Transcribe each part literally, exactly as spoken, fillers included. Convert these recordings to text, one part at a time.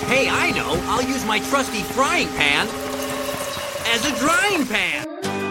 Hey, I know. I'll use my trusty frying pan as a drying pan.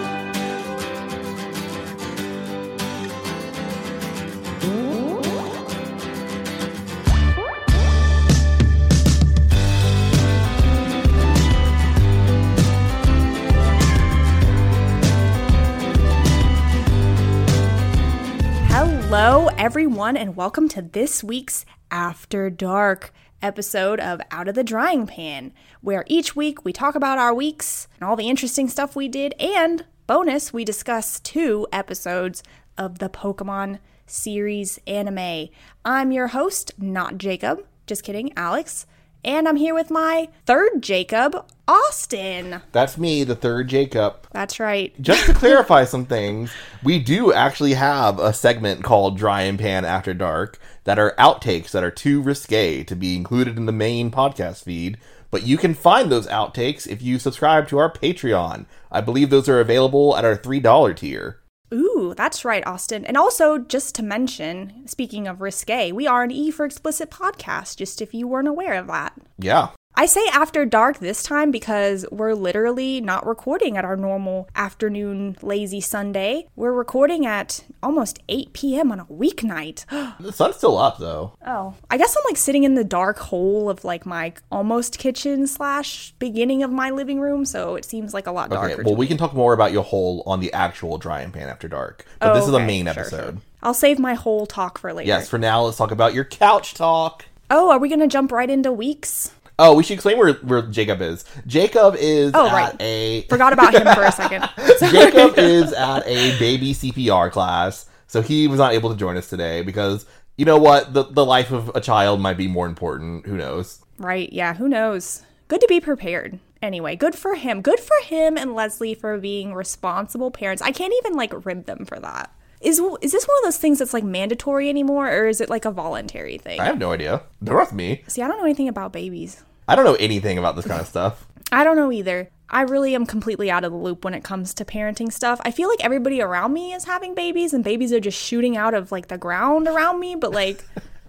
Hello, everyone, and welcome to this week's After Dark episode of Out of the Drying Pan, where each week we talk about our weeks and all the interesting stuff we did, and bonus, we discuss two episodes of the Pokemon series anime. I'm your host, not Jacob, just kidding, Alex, and I'm here with my third Jacob, Austin. That's me, the third Jacob. That's right. Just to clarify some things, we do actually have a segment called Dry and Pan After Dark that are outtakes that are too risque to be included in the main podcast feed, but you can find those outtakes if you subscribe to our Patreon. I believe those are available at our three dollar tier. Ooh, that's right, Austin. And also, just to mention, speaking of risque, we are an E for Explicit podcast, just if you weren't aware of that. Yeah. I say after dark this time because we're literally not recording at our normal afternoon lazy Sunday. We're recording at almost eight p.m. on a weeknight. The sun's still up, though. Oh. I guess I'm like sitting in the dark hole of like my almost kitchen slash beginning of my living room, so it seems like a lot darker. Okay, well, we can talk more about your hole on the actual Dry and Pan After Dark. But oh, this is okay. the main sure, episode. Sure. I'll save my whole talk for later. Yes, for now, let's talk about your couch talk. Oh, are we going to jump right into weeks? Oh, we should explain where, where Jacob is. Jacob is oh, at right. a... Forgot about him for a second. Jacob is at a baby C P R class, so he was not able to join us today because, you know what, the, the life of a child might be more important. Who knows? Right, yeah, who knows? Good to be prepared. Anyway, good for him. Good for him and Leslie for being responsible parents. I can't even, like, rib them for that. Is is this one of those things that's, like, mandatory anymore, or is it, like, a voluntary thing? I have no idea. They're with me. See, I don't know anything about babies. I don't know anything about this kind of stuff. I don't know either. I really am completely out of the loop when it comes to parenting stuff. I feel like everybody around me is having babies, and babies are just shooting out of, like, the ground around me, but, like,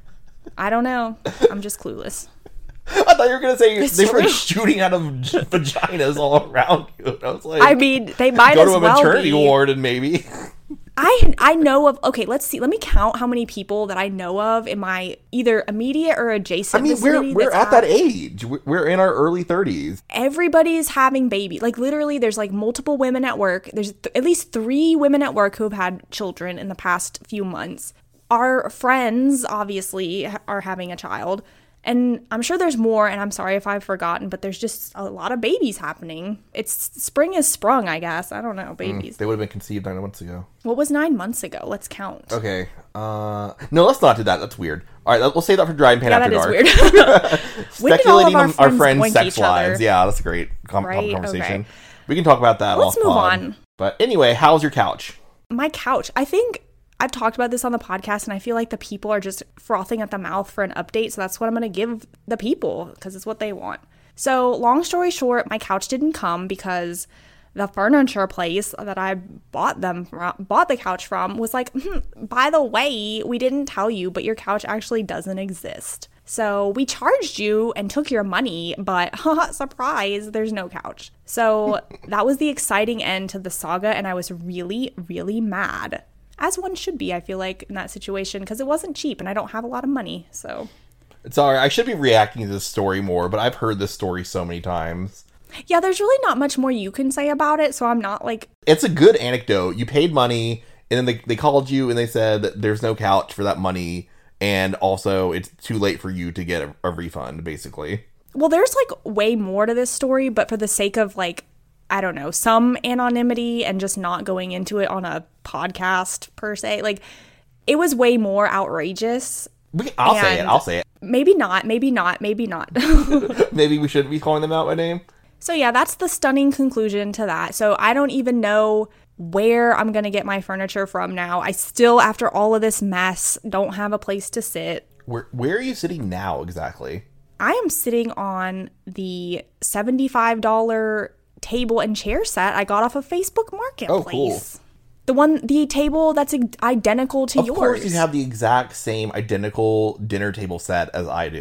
I don't know. I'm just clueless. I thought you were going to say It's they true. were shooting out of vaginas all around you. I was like, I mean, they might go as to a well maternity be. ward and maybe... I I know of, okay, let's see, let me count how many people that I know of in my either immediate or adjacent I mean, we're vicinity we're that's at had- that age. We're we're in our early thirties. Everybody's having babies. Like, literally, there's, like, multiple women at work. There's th- at least three women at work who have had children in the past few months. Our friends, obviously, ha- are having a child. And I'm sure there's more, and I'm sorry if I've forgotten, but there's just a lot of babies happening. It's spring is sprung, I guess. I don't know, babies. Mm, they would have been conceived nine months ago. What was nine months ago? Let's count. Okay. Uh, no, let's not do that. That's weird. All right, we'll save that for Dry and Pan Yeah, After that Dark. is weird. When did all of Speculating our on our friends friends' boink sex each other? lives. Yeah, that's a great com- Right? conversation. Okay. We can talk about that. Let's off move pod. on. But anyway, how's your couch? My couch. I think I've talked about this on the podcast, and I feel like the people are just frothing at the mouth for an update. So that's what I'm going to give the people because it's what they want. So long story short, my couch didn't come because the furniture place that I bought them from, bought the couch from was like, hmm, by the way, we didn't tell you, but your couch actually doesn't exist. So we charged you and took your money, but surprise, there's no couch. So that was the exciting end to the saga, and I was really, really mad. As one should be, I feel like, in that situation, because it wasn't cheap, and I don't have a lot of money, so... It's all right. I should be reacting to this story more, but I've heard this story so many times. Yeah, there's really not much more you can say about it, so I'm not, like... It's a good anecdote. You paid money, and then they, they called you, and they said that there's no couch for that money, and also it's too late for you to get a, a refund, basically. Well, there's, like, way more to this story, but for the sake of, like, I don't know, some anonymity and just not going into it on a podcast per se. Like, it was way more outrageous. We, I'll say it. I'll say it. Maybe not. Maybe not. Maybe not. Maybe we shouldn't be calling them out by name. So yeah, that's the stunning conclusion to that. So I don't even know where I'm going to get my furniture from now. I still, after all of this mess, don't have a place to sit. Where, where are you sitting now exactly? I am sitting on the seventy-five dollars table and chair set I got off of Facebook Marketplace. Oh, cool. The one, the table that's identical to of yours. Of course you have the exact same identical dinner table set as I do.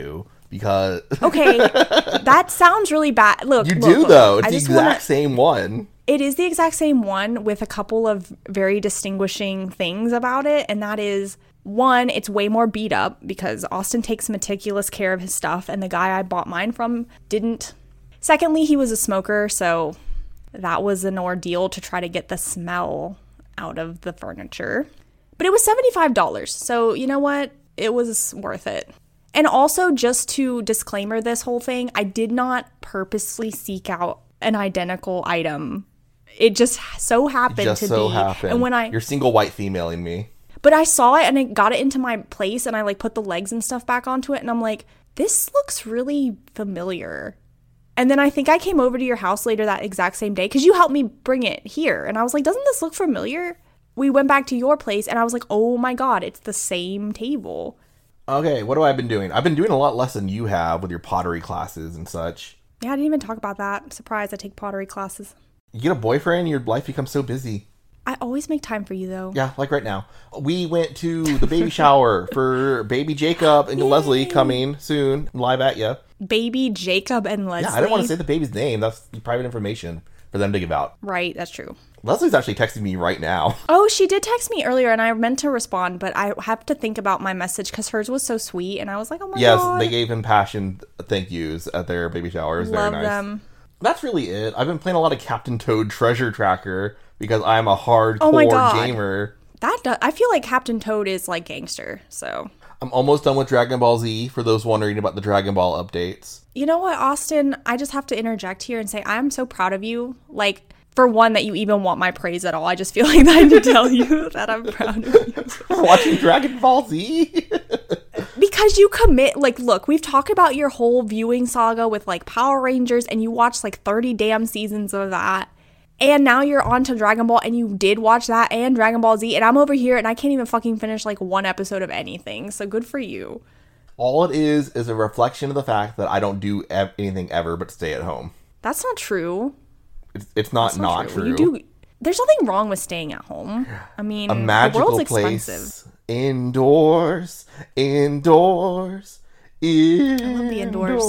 because Okay, that sounds really bad. Look, you look, do look, though. look. It's I the just exact wanna, same one. It is the exact same one with a couple of very distinguishing things about it, and that is, one, it's way more beat up because Austin takes meticulous care of his stuff, and the guy I bought mine from didn't. Secondly, he was a smoker, so that was an ordeal to try to get the smell out of the furniture. But it was seventy-five dollars, so you know what? It was worth it. And also, just to disclaimer this whole thing, I did not purposely seek out an identical item. It just so happened Just to so be. happened. And when I You're single white femaling me. But I saw it and I got it into my place and I like put the legs and stuff back onto it and I'm like, this looks really familiar. And then I think I came over to your house later that exact same day because you helped me bring it here. And I was like, doesn't this look familiar? We went back to your place and I was like, oh my God, it's the same table. Okay, what have I been doing? I've been doing a lot less than you have with your pottery classes and such. Yeah, I didn't even talk about that. Surprise, I take pottery classes. You get a boyfriend, your life becomes so busy. I always make time for you, though. Yeah, like right now. We went to the baby shower for baby Jacob and Leslie coming soon, live at you. Baby Jacob and Leslie. Yeah, I didn't want to say the baby's name. That's private information for them to give out. Right, that's true. Leslie's actually texting me right now. Oh, she did text me earlier, and I meant to respond, but I have to think about my message because hers was so sweet, and I was like, oh my yes, God. Yes, they gave him passion thank yous at their baby shower. It was Love very nice. them. That's really it. I've been playing a lot of Captain Toad Treasure Tracker because I'm a hardcore oh my God. gamer. That do- I feel like Captain Toad is like gangster, so. I'm almost done with Dragon Ball Z for those wondering about the Dragon Ball updates. You know what, Austin? I just have to interject here and say I'm so proud of you. Like, for one, that you even want my praise at all. I just feel like I need to tell you that I'm proud of you. For watching Dragon Ball Z? Because you commit, like, look, we've talked about your whole viewing saga with, like, Power Rangers, and you watched, like, thirty damn seasons of that. And now you're on to Dragon Ball, and you did watch that and Dragon Ball Z, and I'm over here, and I can't even fucking finish, like, one episode of anything. So good for you. All it is is a reflection of the fact that I don't do ev- anything ever but stay at home. That's not true. It's, it's not That's not, not true. true. You do. There's nothing wrong with staying at home. I mean, a magical the world's place expensive. indoors, indoors, indoors. I love the indoors.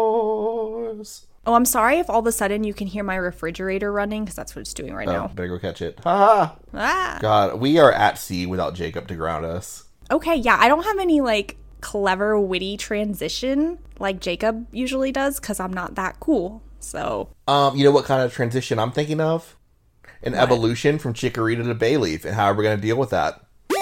Oh, I'm sorry if all of a sudden you can hear my refrigerator running because that's what it's doing right Oh, now. better go catch it. Ha Ah. God, we are at sea without Jacob to ground us. Okay, yeah, I don't have any like clever, witty transition like Jacob usually does because I'm not that cool. So, um, you know what kind of transition I'm thinking of? An what? evolution from Chikorita to Bayleaf, and how are we going to deal with that?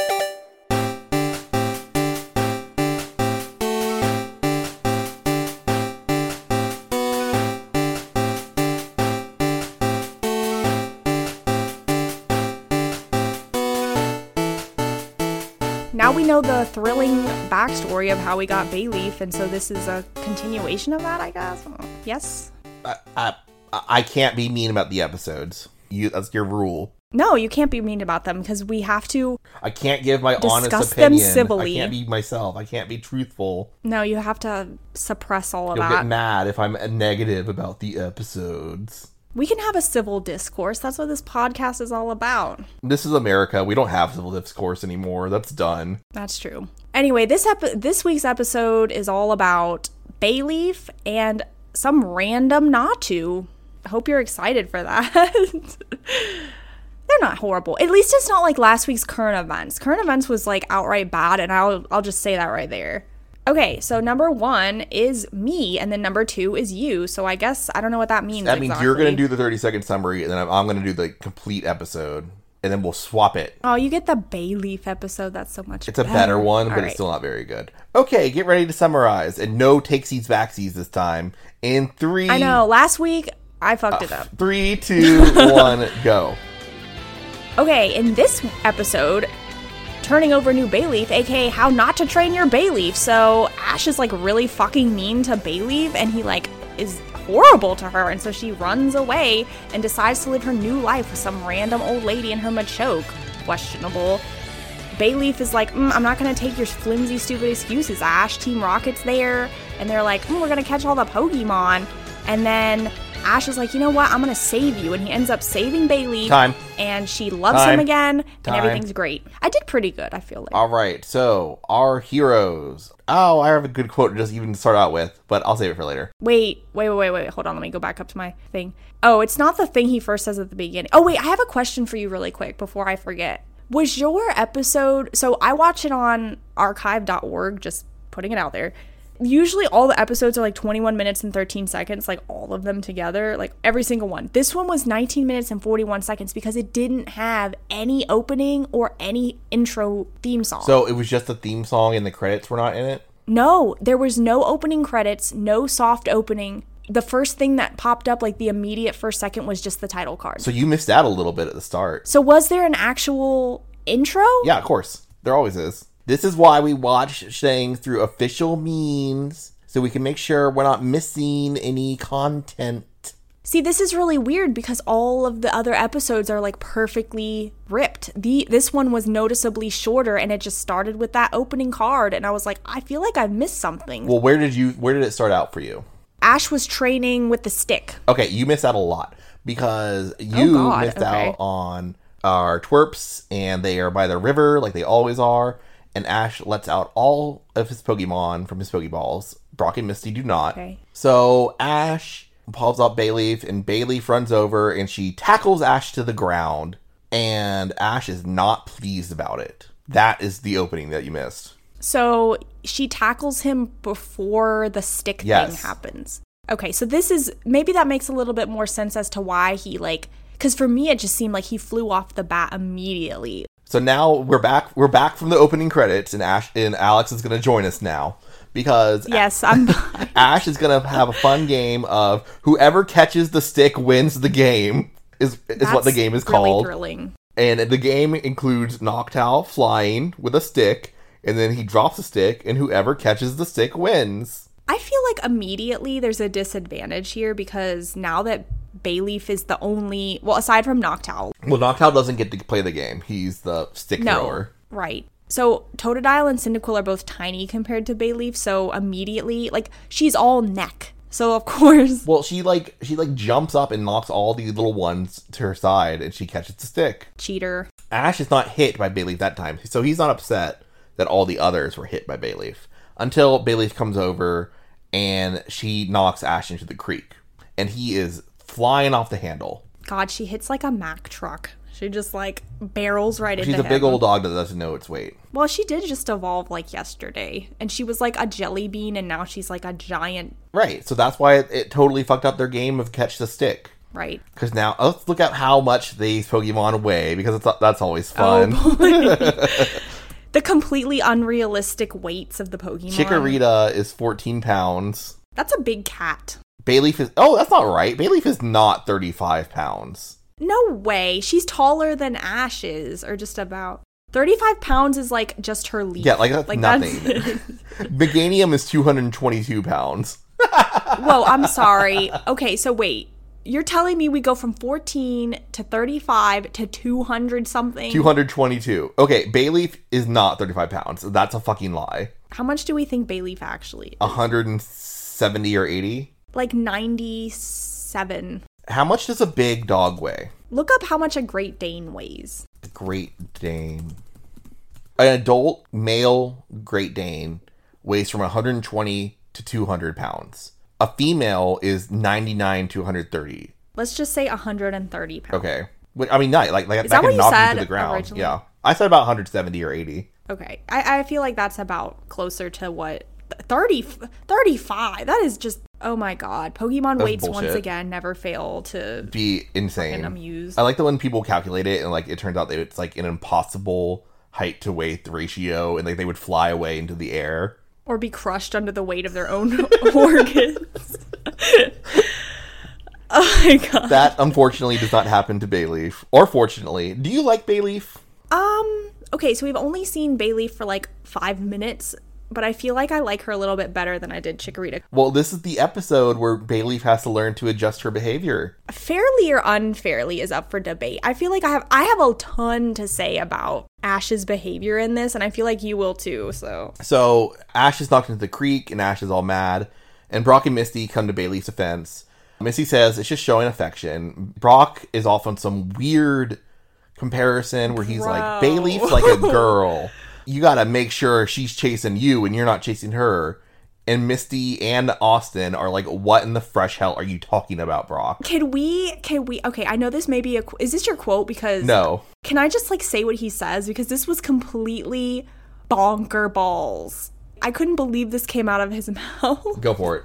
now we know the thrilling backstory of how we got Bayleaf, and so this is a continuation of that, I guess. Yes? I, I, I can't be mean about the episodes. You, that's your rule. No, you can't be mean about them because we have to. I can't give my honest Discuss them opinion. civilly. I can't be myself. I can't be truthful. No, you have to suppress all of You'll that. get mad if I'm negative about the episodes. We can have a civil discourse. That's what this podcast is all about. This is America. We don't have civil discourse anymore. That's done. That's true. Anyway, this epi- this week's episode is all about Bayleaf and some random Natu. I hope you're excited for that. They're not horrible. At least it's not like last week's current events. Current events was like outright bad, and I'll I'll just say that right there. Okay, so number one is me, and then number two is you. So I guess I don't know what that means. That means exactly. you're going to do the thirty second summary, and then I'm, I'm going to do the complete episode, and then we'll swap it. Oh, you get the Bayleaf episode. That's so much It's a better, better one, but All it's right. still not very good. Okay, get ready to summarize, and no takesies backsies this time. In three, I know. Last week, I fucked it up. three, two, one, go. Okay, in this episode, turning over new Bayleaf, aka how not to train your Bayleaf. So Ash is like really fucking mean to Bayleaf, and he like is horrible to her, and so she runs away and decides to live her new life with some random old lady in her Machoke. Questionable. Bayleaf is like, mm, I'm not gonna take your flimsy, stupid excuses, Ash. Team Rocket's there, and they're like, mm, we're gonna catch all the Pokemon. And then Ash is like, you know what? I'm going to save you. And he ends up saving Bayleaf. Time. And she loves Time. him again. Time. And everything's great. I did pretty good, I feel like. All right, so our heroes. Oh, I have a good quote to just even start out with, but I'll save it for later. Wait, wait, wait, wait, wait. Hold on. Let me go back up to my thing. Oh, it's not the thing he first says at the beginning. Oh, wait. I have a question for you really quick before I forget. Was your episode... So I watch it on archive dot org, just putting it out there. Usually all the episodes are like twenty-one minutes and thirteen seconds, like all of them together, like every single one. This one was nineteen minutes and forty-one seconds because it didn't have any opening or any intro theme song. So it was just the theme song and the credits were not in it? No, there was no opening credits, no soft opening. The first thing that popped up, like the immediate first second, was just the title card. So you missed out a little bit at the start. So was there an actual intro? Yeah, of course. There always is. This is why we watch things through official means, so we can make sure we're not missing any content. See, this is really weird because all of the other episodes are like perfectly ripped. The this one was noticeably shorter, and it just started with that opening card, and I was like, I feel like I missed something. Well, where did you where did it start out for you? Ash was training with the stick. Okay, you missed out a lot because you Oh, God, missed okay. out on our twerps, and they are by the river like they always are. And Ash lets out all of his Pokemon from his Pokeballs. Brock and Misty do not. Okay. So Ash pulls up Bayleaf, and Bayleaf runs over, and she tackles Ash to the ground. And Ash is not pleased about it. That is the opening that you missed. So she tackles him before the stick Yes. thing happens. Okay, so this is, maybe that makes a little bit more sense as to why he like, because for me it just seemed like he flew off the bat immediately. So now we're back. We're back from the opening credits, and Ash and Alex is going to join us now because Yes, I'm. Ash is going to have a fun game of whoever catches the stick wins the game. Is is what the game is really called. Thrilling. And the game includes Noctowl flying with a stick, and then he drops a stick, and whoever catches the stick wins. I feel like immediately there's a disadvantage here because now that Bayleaf is the only, well, aside from Noctowl. Well, Noctowl doesn't get to play the game. He's the stick No, thrower. right. So Totodile and Cyndaquil are both tiny compared to Bayleaf, so immediately, like, she's all neck. So, of course. Well, she like she like jumps up and knocks all these little ones to her side, and she catches the stick. Cheater. Ash is not hit by Bayleaf that time, so he's not upset that all the others were hit by Bayleaf. Until Bayleaf comes over, and she knocks Ash into the creek. And he is flying off the handle. God, she hits like a Mack truck. She just, like, barrels right She's into a him. big old dog that doesn't know its weight. Well, she did just evolve, like, yesterday. And she was, like, a jelly bean, and now she's, like, a giant... Right, so that's why it, it totally fucked up their game of catch the stick. Right. Because now, let's look at how much these Pokemon weigh, because it's, that's always fun. Oh, boy. The completely unrealistic weights of the Pokemon. Chikorita is fourteen pounds. That's a big cat. Bayleaf is... Oh, that's not right. Bayleaf is not thirty-five pounds. No way. She's taller than Ash is, or just about. thirty-five pounds is, like, just her leaf. Yeah, like, that's like nothing. That's... Meganium is two hundred twenty-two pounds. Whoa, I'm sorry. Okay, so wait. You're telling me we go from fourteen to thirty-five to two hundred something? two hundred twenty-two. Okay, Bayleaf is not thirty-five pounds. That's a fucking lie. How much do we think Bayleaf actually is? one hundred seventy or eighty? Like ninety-seven. How much does a big dog weigh? Look up how much a Great Dane weighs. The Great Dane. An adult male Great Dane weighs from one hundred twenty to two hundred pounds. A female is ninety-nine to one hundred thirty. Let's just say one hundred thirty pounds. Okay. But, I mean, not like, like Is that that what can you knock you said to the ground. originally? Yeah. I said about one hundred seventy or eighty. Okay. I, I feel like that's about closer to what... thirty, thirty-five. That is just... Oh my god. Pokemon That's weights bullshit. once again never fail to Be insane. fucking amuse. I like that when people calculate it and like it turns out that it's like an impossible height to weight ratio, and like they would fly away into the air. Or be crushed under the weight of their own organs. Oh my god. That unfortunately does not happen to Bayleaf. Or fortunately. Do you like Bayleaf? Um, okay, so we've only seen Bayleaf for like five minutes, but I feel like I like her a little bit better than I did Chikorita. Well, this is the episode where Bayleaf has to learn to adjust her behavior. Fairly or unfairly is up for debate. I feel like I have I have a ton to say about Ash's behavior in this, and I feel like you will too, so. So, Ash is knocked into the creek, and Ash is all mad. And Brock and Misty come to Bayleaf's defense. Missy says it's just showing affection. Brock is off on some weird comparison where he's Bro. like, Bayleaf's like a girl. You gotta make sure she's chasing you and you're not chasing her. And Misty and Austin are like, what in the fresh hell are you talking about, Brock? Can we, can we, okay, I know this may be a, is this your quote? Because No. Can I just like say what he says? Because this was completely bonker balls. I couldn't believe this came out of his mouth. Go for it.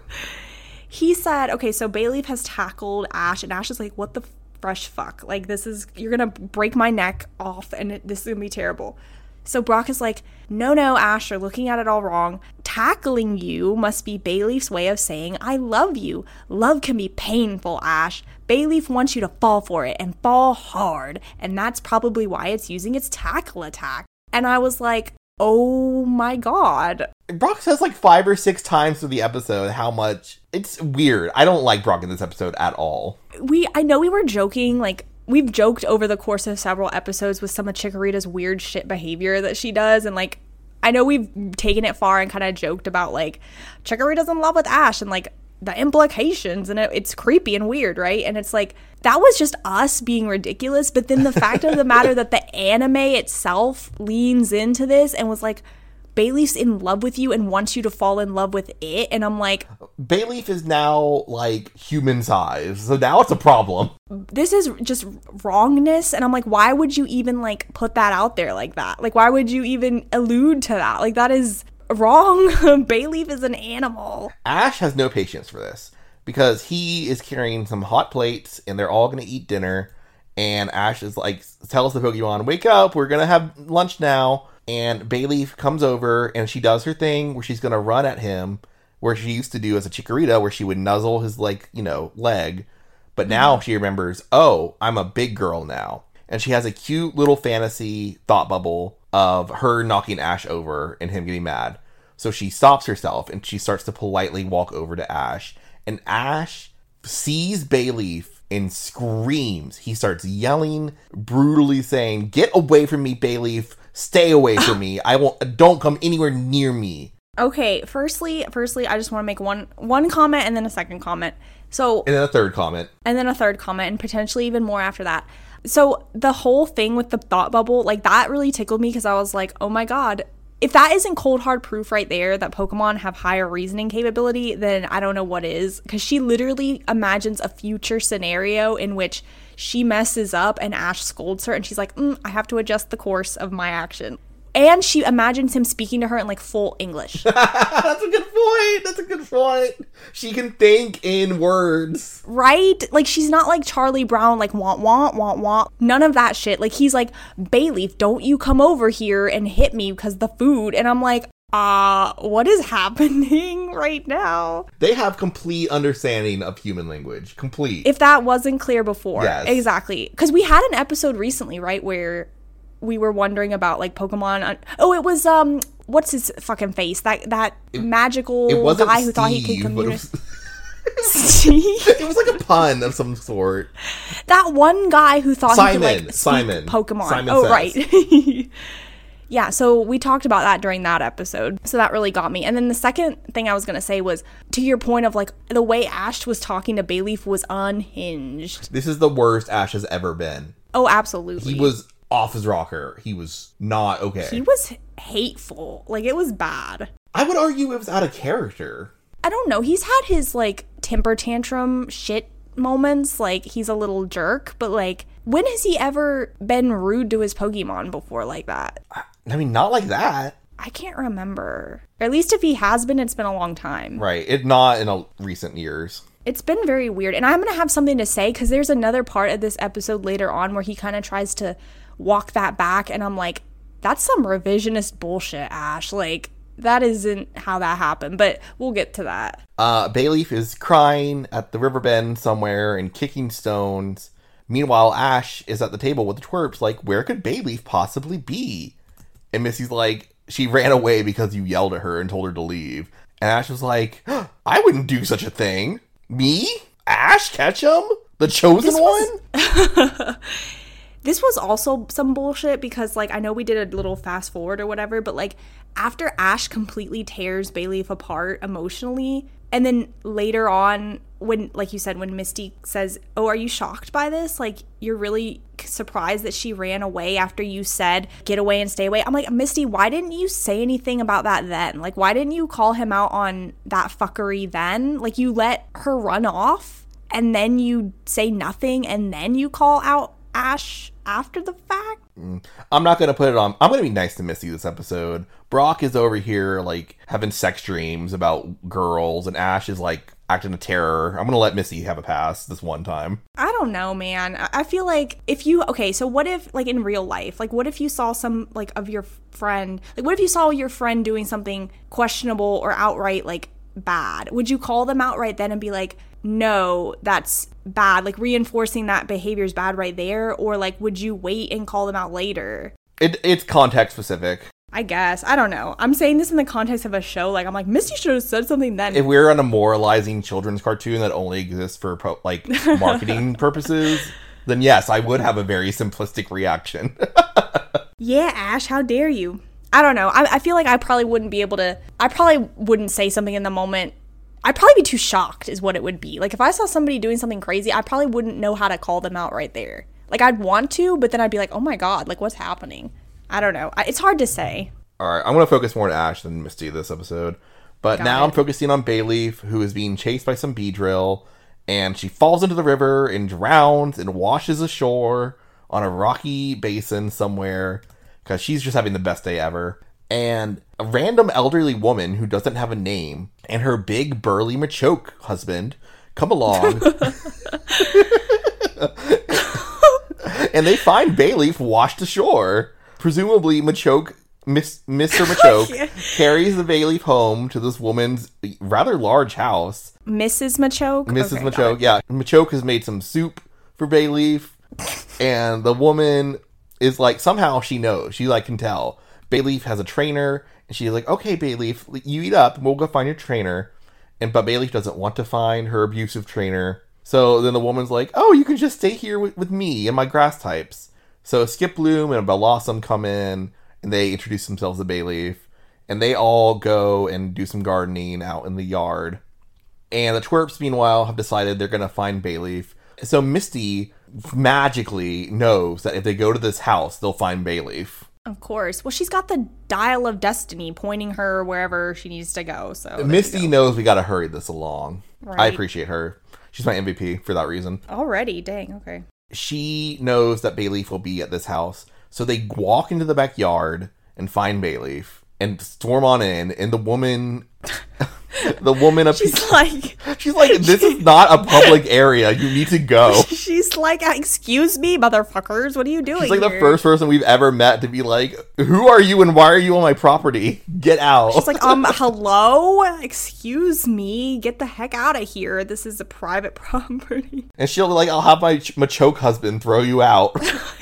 He said, okay, so Bayleaf has tackled Ash, and Ash is like, what the fresh fuck? Like, this is, you're gonna break my neck off, and it, this is gonna be terrible. So Brock is like, no, no, Ash, you're looking at it all wrong. Tackling you must be Bayleaf's way of saying, I love you. Love can be painful, Ash. Bayleaf wants you to fall for it, and fall hard, and that's probably why it's using its tackle attack. And I was like, oh my god. Brock says like five or six times through the episode how much... It's weird. I don't like Brock in this episode at all. We, I know we were joking, like, we've joked over the course of several episodes with some of Chikorita's weird shit behavior that she does, and like, I know we've taken it far and kind of joked about like, Chikorita's in love with Ash, and like, the implications, and it, it's creepy and weird, right? And it's like, that was just us being ridiculous, but then the fact of the matter that the anime itself leans into this and was like, Bayleaf's in love with you and wants you to fall in love with it, and I'm like, Bayleaf is now like human size, so now it's a problem. This is just wrongness, and I'm like, why would you even like put that out there like that? Like, why would you even allude to that? Like, that is wrong. Bayleaf is an animal. Ash has no patience for this because he is carrying some hot plates and they're all going to eat dinner, and Ash is like, tells the Pokemon, wake up, we're going to have lunch now. And Bayleaf comes over and she does her thing where she's going to run at him, where she used to do as a Chikorita, where she would nuzzle his, like, you know, leg. But now she remembers, oh, I'm a big girl now. And she has a cute little fantasy thought bubble of her knocking Ash over and him getting mad. So she stops herself and she starts to politely walk over to Ash. And Ash sees Bayleaf and screams. He starts yelling, brutally saying, get away from me, Bayleaf. Stay away from me. I won't. Don't come anywhere near me. Okay, firstly, firstly, I just want to make one one comment and then a second comment. So, and then a third comment. And then a third comment, and potentially even more after that. So the whole thing with the thought bubble, like, that really tickled me because I was like, oh my god, if that isn't cold hard proof right there that Pokemon have higher reasoning capability, then I don't know what is. Because she literally imagines a future scenario in which she messes up and Ash scolds her, and she's like, mm, I have to adjust the course of my action. And she imagines him speaking to her in like full English. That's a good point. That's a good point. She can think in words. Right? Like, she's not like Charlie Brown, like, want, want, want, want. None of that shit. Like, he's like, Bayleaf, don't you come over here and hit me because the food. And I'm like, uh, what is happening right now? They have complete understanding of human language. Complete. If that wasn't clear before. Yes. Exactly. Because we had an episode recently, right, where we were wondering about like Pokemon. Un- oh, it was um, what's his fucking face? That that it, magical it wasn't guy who Steve, thought he could communicate. Steve. It was like a pun of some sort. That one guy who thought Simon, he could like speak Simon. Pokemon. Simon oh, says. right. Yeah, so we talked about that during that episode. So that really got me. And then the second thing I was going to say was, to your point of like, the way Ash was talking to Bayleaf was unhinged. This is the worst Ash has ever been. Oh, absolutely. He was off his rocker. He was not okay. He was hateful. Like, it was bad. I would argue it was out of character. I don't know. He's had his, like, temper tantrum shit moments. Like, he's a little jerk. But, like, when has he ever been rude to his Pokemon before like that? I mean, not like that. I can't remember. Or at least if he has been, it's been a long time. Right. It not in a recent years. It's been very weird. And I'm going to have something to say because there's another part of this episode later on where he kind of tries to walk that back. And I'm like, that's some revisionist bullshit, Ash. Like, that isn't how that happened. But we'll get to that. Uh, Bayleaf is crying at the river bend somewhere and kicking stones. Meanwhile, Ash is at the table with the twerps like, where could Bayleaf possibly be? And Missy's like, she ran away because you yelled at her and told her to leave. And Ash was like, oh, I wouldn't do such a thing. Me? Ash Ketchum? The chosen This one? was- This was also some bullshit because, like, I know we did a little fast forward or whatever, but, like, after Ash completely tears Bayleaf apart emotionally, And then later on, when, like you said, when Misty says, oh, are you shocked by this? Like, you're really surprised that she ran away after you said, get away and stay away. I'm like, Misty, why didn't you say anything about that then? Like, why didn't you call him out on that fuckery then? Like, you let her run off and then you say nothing and then you call out Ash after the fact? I'm not going to put it on. I'm going to be nice to Misty this episode. Brock is over here, like, having sex dreams about girls, and Ash is, like, acting a terror. I'm going to let Misty have a pass this one time. I don't know, man. I feel like if you, okay, so what if, like, in real life, like, what if you saw some, like, of your friend, like, what if you saw your friend doing something questionable or outright, like, bad? Would you call them out right then and be like, no, that's bad, like reinforcing that behavior is bad right there? Or like, would you wait and call them out later? It, it's context specific. I guess. I don't know. I'm saying this in the context of a show. Like, I'm like, Misty should have said something then. If we're on a moralizing children's cartoon that only exists for pro- like marketing purposes, then yes, I would have a very simplistic reaction. Yeah, Ash, how dare you? I don't know. I, I feel like I probably wouldn't be able to, I probably wouldn't say something in the moment. I'd probably be too shocked is what it would be. Like, if I saw somebody doing something crazy, I probably wouldn't know how to call them out right there. Like, I'd want to, but then I'd be like, oh my God, like, what's happening? I don't know. I, it's hard to say. All right, I'm going to focus more on Ash than Misty this episode. But Got now it. I'm focusing on Bayleaf, who is being chased by some Beedrill, and she falls into the river and drowns and washes ashore on a rocky basin somewhere because she's just having the best day ever. And a random elderly woman who doesn't have a name and her big burly Machoke husband come along. And they find Bayleaf washed ashore. Presumably Machoke, Miss, Mister Machoke, Yeah. carries the Bayleaf home to this woman's rather large house. Missus Machoke? Missus Okay, got Machoke, it. yeah. Machoke has made some soup for Bayleaf. And the woman is like, somehow she knows. She like can tell. Bayleaf has a trainer, and she's like, okay, Bayleaf, you eat up, and we'll go find your trainer. And but Bayleaf doesn't want to find her abusive trainer. So then the woman's like, oh, you can just stay here with, with me and my grass types. So Skip Bloom and Blossom come in, and they introduce themselves to Bayleaf. And they all go and do some gardening out in the yard. And the twerps, meanwhile, have decided they're going to find Bayleaf. So Misty magically knows that if they go to this house, they'll find Bayleaf. Of course. Well, she's got the dial of destiny pointing her wherever she needs to go. So there Misty you go. knows we got to hurry this along. I Right. appreciate her. She's my M V P for that reason. Already, dang, okay. She knows that Bayleaf will be at this house. So they walk into the backyard and find Bayleaf and storm on in. And the woman... The woman up She's like, she's like, this is not a public area. You need to go. she's like, excuse me, motherfuckers, what are you doing She's like here? the first person we've ever met to be like, who are you and why are you on my property? Get out. She's like, um, hello? Excuse me, get the heck out of here. This is a private property. And she'll be like, I'll have my ch- Machoke husband throw you out.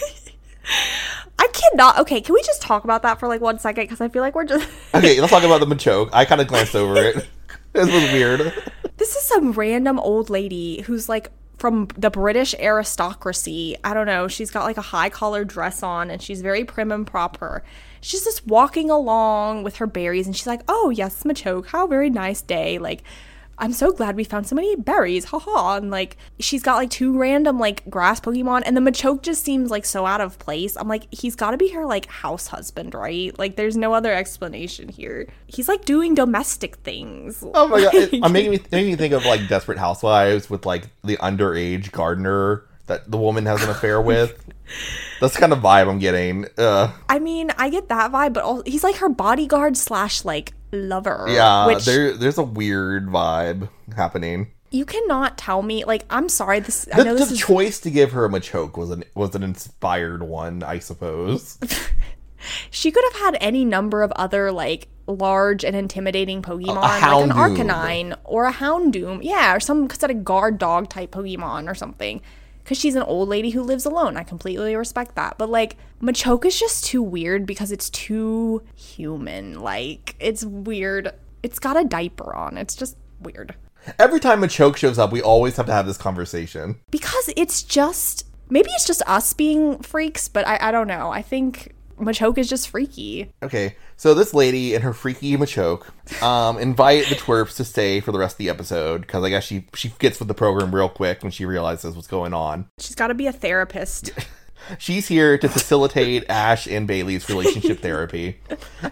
I cannot, okay, can we just talk about that for like one second? Because I feel like we're just... Okay, let's talk about the Machoke. I kind of glanced over it. This was weird. This is some random old lady who's like from the British aristocracy. I don't know. She's got like a high collar dress on and she's very prim and proper. She's just walking along with her berries and she's like, oh, yes, Machoke, how very nice day. Like, I'm so glad we found so many berries, haha. And like, she's got like two random like grass Pokemon and the Machoke just seems like so out of place. I'm like, he's got to be her like house husband, right? Like, there's no other explanation here. He's like doing domestic things. Oh my god. It, I'm making me, making me think of like Desperate Housewives with like the underage gardener that the woman has an affair with. That's the kind of vibe I'm getting. Uh, I mean, I get that vibe, but also, he's like her bodyguard slash like lover. yeah, which there, there's a weird vibe happening. you cannot tell me. Like, I'm sorry. This I The, know this the is choice to give her a Machoke was an was an inspired one, I suppose. she could have had any number of other like large and intimidating Pokemon, A- a like an Houndoom. Arcanine or a Houndoom, yeah, or some sort of guard dog type Pokemon or something. Because she's an old lady who lives alone. I completely respect that. But, like, Machoke is just too weird because it's too human. Like, it's weird. It's got a diaper on. It's just weird. Every time Machoke shows up, we always have to have this conversation. Because it's just... Maybe it's just us being freaks, but I, I don't know. I think Machoke is just freaky. Okay, so this lady and her freaky Machoke um, invite the twerps to stay for the rest of the episode, because I guess she, she gets with the program real quick when she realizes what's going on. She's got to be a therapist. She's here to facilitate Ash and Bailey's relationship therapy.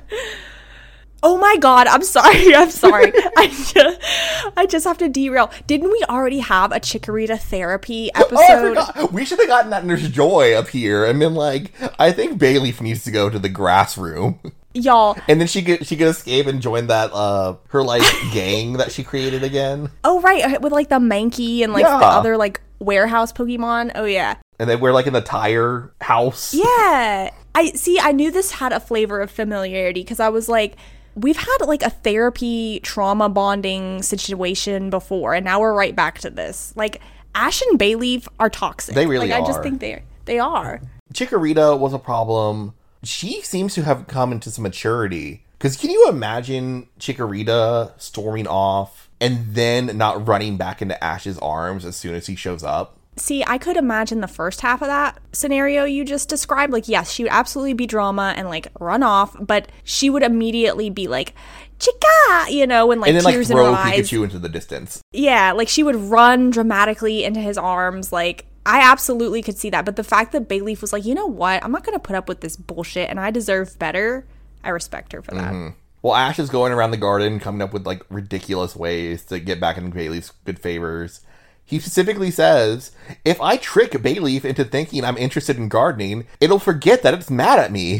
Oh my god, I'm sorry, I'm sorry. I just, I just have to derail. Didn't we already have a Chikorita therapy episode? Oh, I forgot. We should have gotten that Nurse Joy up here and been like, I think Bailey needs to go to the grass room. Y'all. And then she could, she could escape and join that, uh, her, like, gang that she created again. Oh, right, with, like, the Mankey and, like, Yeah. the other, like, warehouse Pokemon. Oh, yeah. And then we're, like, in the tire house. Yeah. I see, I knew this had a flavor of familiarity, because I was like, we've had, like, a therapy trauma bonding situation before, and now we're right back to this. Like, Ash and Bayleaf are toxic. They really like, are. I just think they they are. Chikorita was a problem. She seems to have come into some maturity. Because can you imagine Chikorita storming off and then not running back into Ash's arms as soon as he shows up? See, I could imagine the first half of that scenario you just described. Like, yes, she would absolutely be drama and, like, run off, but she would immediately be like, Chica, you know, and, like, and then, tears like, in her throw eyes. Pikachu into the distance. Yeah, like, she would run dramatically into his arms. Like, I absolutely could see that. But the fact that Bayleaf was like, you know what? I'm not going to put up with this bullshit, and I deserve better. I respect her for that. Mm-hmm. Well, Ash is going around the garden, coming up with, like, ridiculous ways to get back into Bayleaf's good favors. He specifically says, if I trick Bayleaf into thinking I'm interested in gardening, it'll forget that it's mad at me.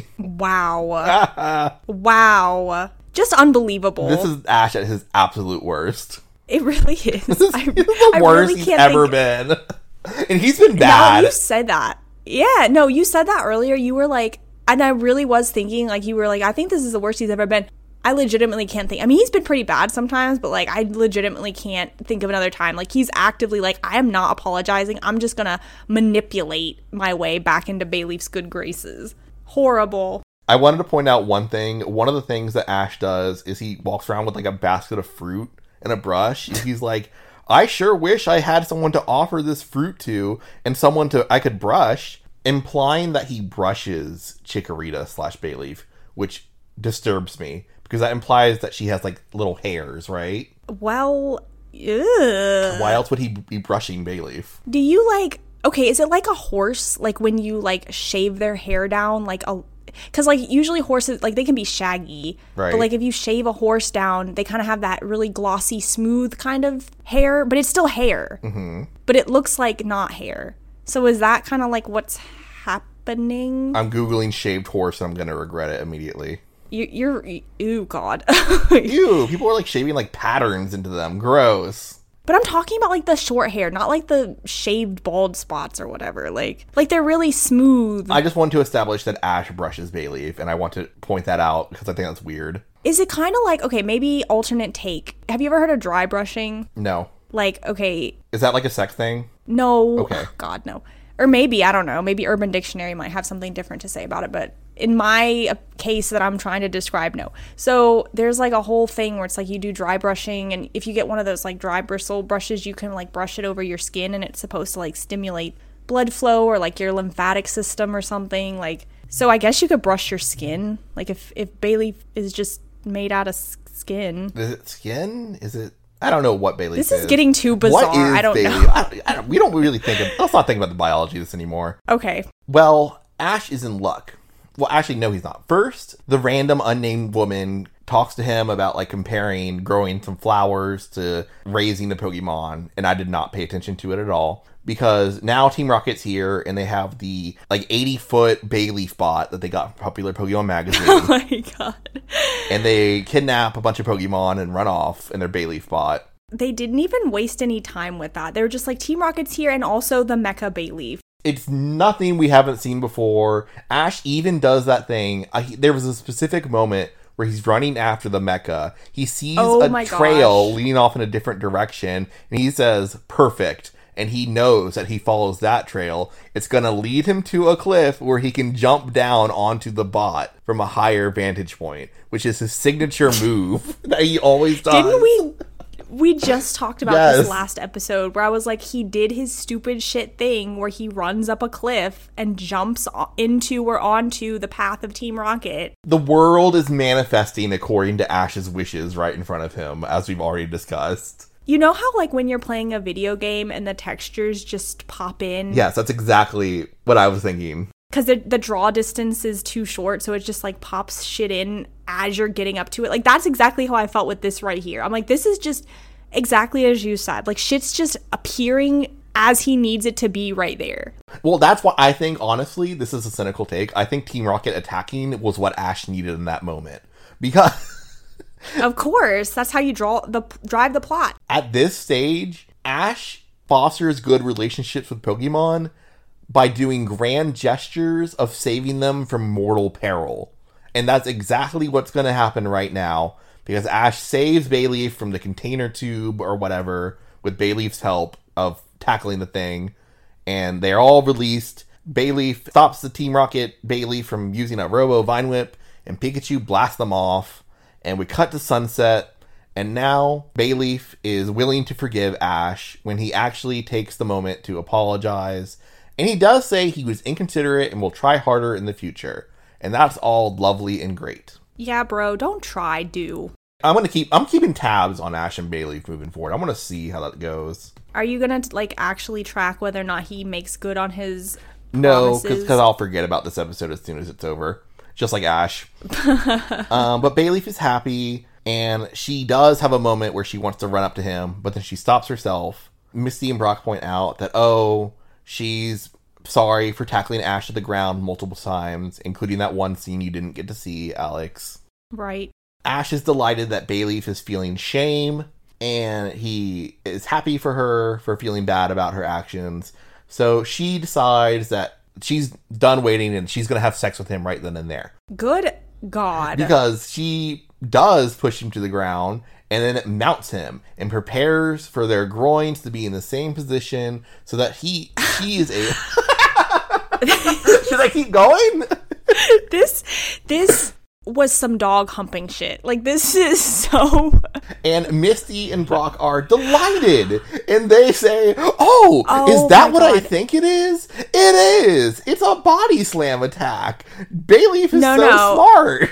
Wow. Wow. Just unbelievable. This is Ash at his absolute worst. It really is. This is I, the I worst really he's can't ever think- been. And he's been No, bad. you said that. Yeah, no, you said that earlier. You were like, and I really was thinking, like, you were like, I think this is the worst he's ever been. I legitimately can't think. I mean, he's been pretty bad sometimes, but, like, I legitimately can't think of another time. Like, he's actively like, I am not apologizing. I'm just gonna manipulate my way back into Bayleaf's good graces. Horrible. I wanted to point out one thing. One of the things that Ash does is he walks around with, like, a basket of fruit and a brush. And he's like, I sure wish I had someone to offer this fruit to and someone to I could brush, implying that he brushes Chikorita slash Bayleaf, which disturbs me because that implies that she has, like, little hairs, right? Well, ugh. Why else would he be brushing Bayleaf? Do you, like, okay, is it like a horse, like, when you, like, shave their hair down, like, a, because, like, usually horses, like, they can be shaggy, Right. but, like, if you shave a horse down, they kind of have that really glossy, smooth kind of hair, but it's still hair, mm-hmm. but it looks like not hair. So is that kind of, like, what's happening? I'm Googling shaved horse and I'm going to regret it immediately. You, you're, ew, God. Ew, people are, like, shaving, like, patterns into them. Gross. But I'm talking about, like, the short hair, not, like, the shaved bald spots or whatever. Like, like they're really smooth. I just want to establish that Ash brushes Bayleaf, and I want to point that out because I think that's weird. Is it kind of like, okay, maybe alternate take. Have you ever heard of dry brushing? No. Like, okay, Is that, like, a sex thing? no. Okay. God, no. Or maybe, I don't know. Maybe Urban Dictionary might have something different to say about it. But in my uh, case that I'm trying to describe, no. So there's, like, a whole thing where it's like you do dry brushing. And if you get one of those, like, dry bristle brushes, you can, like, brush it over your skin. And it's supposed to, like, stimulate blood flow or, like, your lymphatic system or something. Like, so I guess you could brush your skin. Like, if, if Bayleaf is just made out of s- skin. Is it skin? Is it... I don't know what Bayleaf is. This is getting too bizarre. What is I don't Bayleaf? know. I don't, I don't, we don't really think of... Let's not think about the biology of this anymore. Okay. Well, Ash is in luck. Well, actually, no, he's not. First, the random unnamed woman talks to him about, like, comparing growing some flowers to raising the Pokemon, and I did not pay attention to it at all. Because now Team Rocket's here, and they have the, like, eighty-foot Bayleaf bot that they got from Popular Pokemon Magazine. Oh my god. And they kidnap a bunch of Pokemon and run off in their Bayleaf bot. They didn't even waste any time with that. They were just like, Team Rocket's here, and also the Mecha Bayleaf. It's nothing we haven't seen before. Ash even does that thing. Uh, he, there was a specific moment where he's running after the mecha. He sees Oh a my trail gosh. leading off in a different direction, and he says, perfect. And he knows that he follows that trail, it's going to lead him to a cliff where he can jump down onto the bot from a higher vantage point, which is his signature move that he always does. Didn't we We just talked about Yes. this last episode where I was like, he did his stupid shit thing where he runs up a cliff and jumps o- into or onto the path of Team Rocket. The world is manifesting according to Ash's wishes right in front of him, as we've already discussed. You know how, like, when you're playing a video game and the textures just pop in? Yes, that's exactly what I was thinking. Because the, the draw distance is too short, so it just, like, pops shit in as you're getting up to it. Like, that's exactly how I felt with this right here. I'm like, this is just exactly as you said. Like, shit's just appearing as he needs it to be right there. Well, that's what I think, honestly, this is a cynical take. I think Team Rocket attacking was what Ash needed in that moment. Because... Of course, that's how you draw the drive the plot. At this stage, Ash fosters good relationships with Pokemon by doing grand gestures of saving them from mortal peril. And that's exactly what's going to happen right now, because Ash saves Bayleaf from the container tube or whatever with Bayleaf's help of tackling the thing, and they're all released. Bayleaf stops the Team Rocket Bayleaf from using a Robo Vine Whip, and Pikachu blasts them off. And we cut to sunset, and now Bayleaf is willing to forgive Ash when he actually takes the moment to apologize. And he does say he was inconsiderate and will try harder in the future. And that's all lovely and great. Yeah, bro, don't try, do. I'm gonna keep I'm keeping tabs on Ash and Bayleaf moving forward. I want to see how that goes. Are you gonna, like, actually track whether or not he makes good on his No, promises? because I'll forget about this episode as soon as it's over. Just like Ash. um, but Bayleaf is happy, and she does have a moment where she wants to run up to him, but then she stops herself. Misty and Brock point out that, oh, she's sorry for tackling Ash to the ground multiple times, including that one scene you didn't get to see, Alex. Right. Ash is delighted that Bayleaf is feeling shame, and he is happy for her for feeling bad about her actions. So she decides that she's done waiting and she's going to have sex with him right then and there. Good God. Because she does push him to the ground and then it mounts him and prepares for their groins to be in the same position so that he, she is a... Should I keep going? This, this was some dog humping shit. Like, this is so... And Misty and Brock are delighted. And they say, oh, Oh is that my what I God. think it is? It is. It's a body slam attack. Bayleaf is No, so no. smart.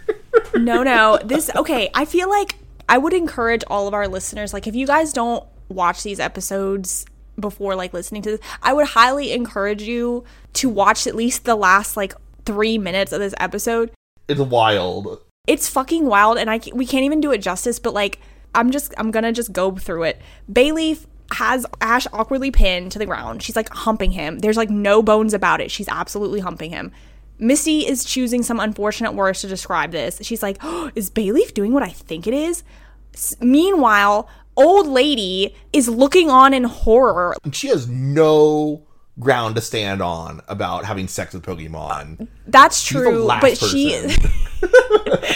No, no. This, okay, I feel like I would encourage all of our listeners, like, if you guys don't watch these episodes before, like, listening to this, I would highly encourage you to watch at least the last, like, three minutes of this episode. It's wild. It's fucking wild, and I ca- we can't even do it justice, but, like, I'm just, I'm gonna just go through it. Bayleaf has Ash awkwardly pinned to the ground. She's, like, humping him. There's, like, no bones about it. She's absolutely humping him. Misty is choosing some unfortunate words to describe this. She's like, oh, is Bayleaf doing what I think it is? S- meanwhile, old lady is looking on in horror. She has no ground to stand on about having sex with Pokemon. That's She's the true, last but she... person.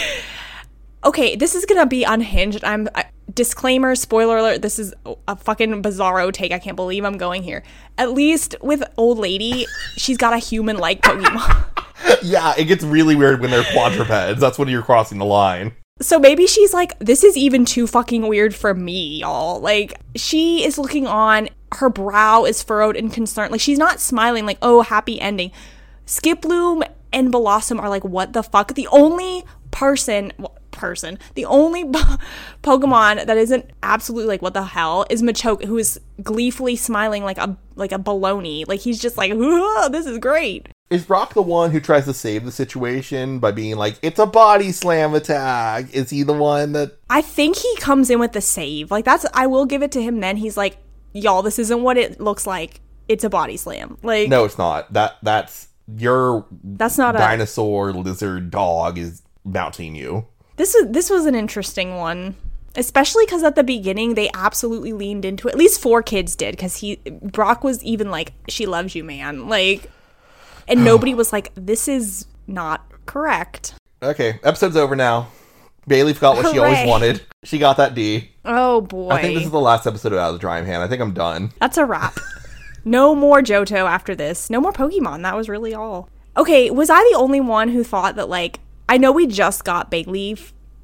Okay, this is gonna be unhinged. I'm uh, disclaimer, spoiler alert. This is a fucking bizarro take. I can't believe I'm going here. At least with old lady, she's got a human-like Pokemon. Yeah, it gets really weird when they're quadrupeds. That's when you're crossing the line. So maybe she's like, this is even too fucking weird for me, y'all. Like, she is looking on. Her brow is furrowed in concern. Like, she's not smiling like, oh, happy ending. Skiploom and Blossom are like, what the fuck? The only person... Well, person the only po- Pokemon that isn't absolutely like what the hell is Machoke, who is gleefully smiling like a like a baloney. Like, he's just like, oh, this is great. Is Brock the one who tries to save the situation by being like, it's a body slam attack? Is he the one that... I think he comes in with the save. Like, that's, I will give it to him then. He's like, y'all, this isn't what it looks like. It's a body slam. Like, No, it's not. That That's your that's not a... dinosaur, lizard, dog is mounting you. This was, this was an interesting one. Especially because at the beginning, they absolutely leaned into it. At least four kids did. Because he, Brock was even like, she loves you, man. Like... And nobody was like, this is not correct. Okay, episode's over now. Bayleaf got what she always Hooray. wanted. She got that D. Oh, boy. I think this is the last episode of Out of the Drying Pan. I think I'm done. That's a wrap. No more Johto after this. No more Pokemon. That was really all. Okay, was I the only one who thought that, like, I know we just got Bayleaf,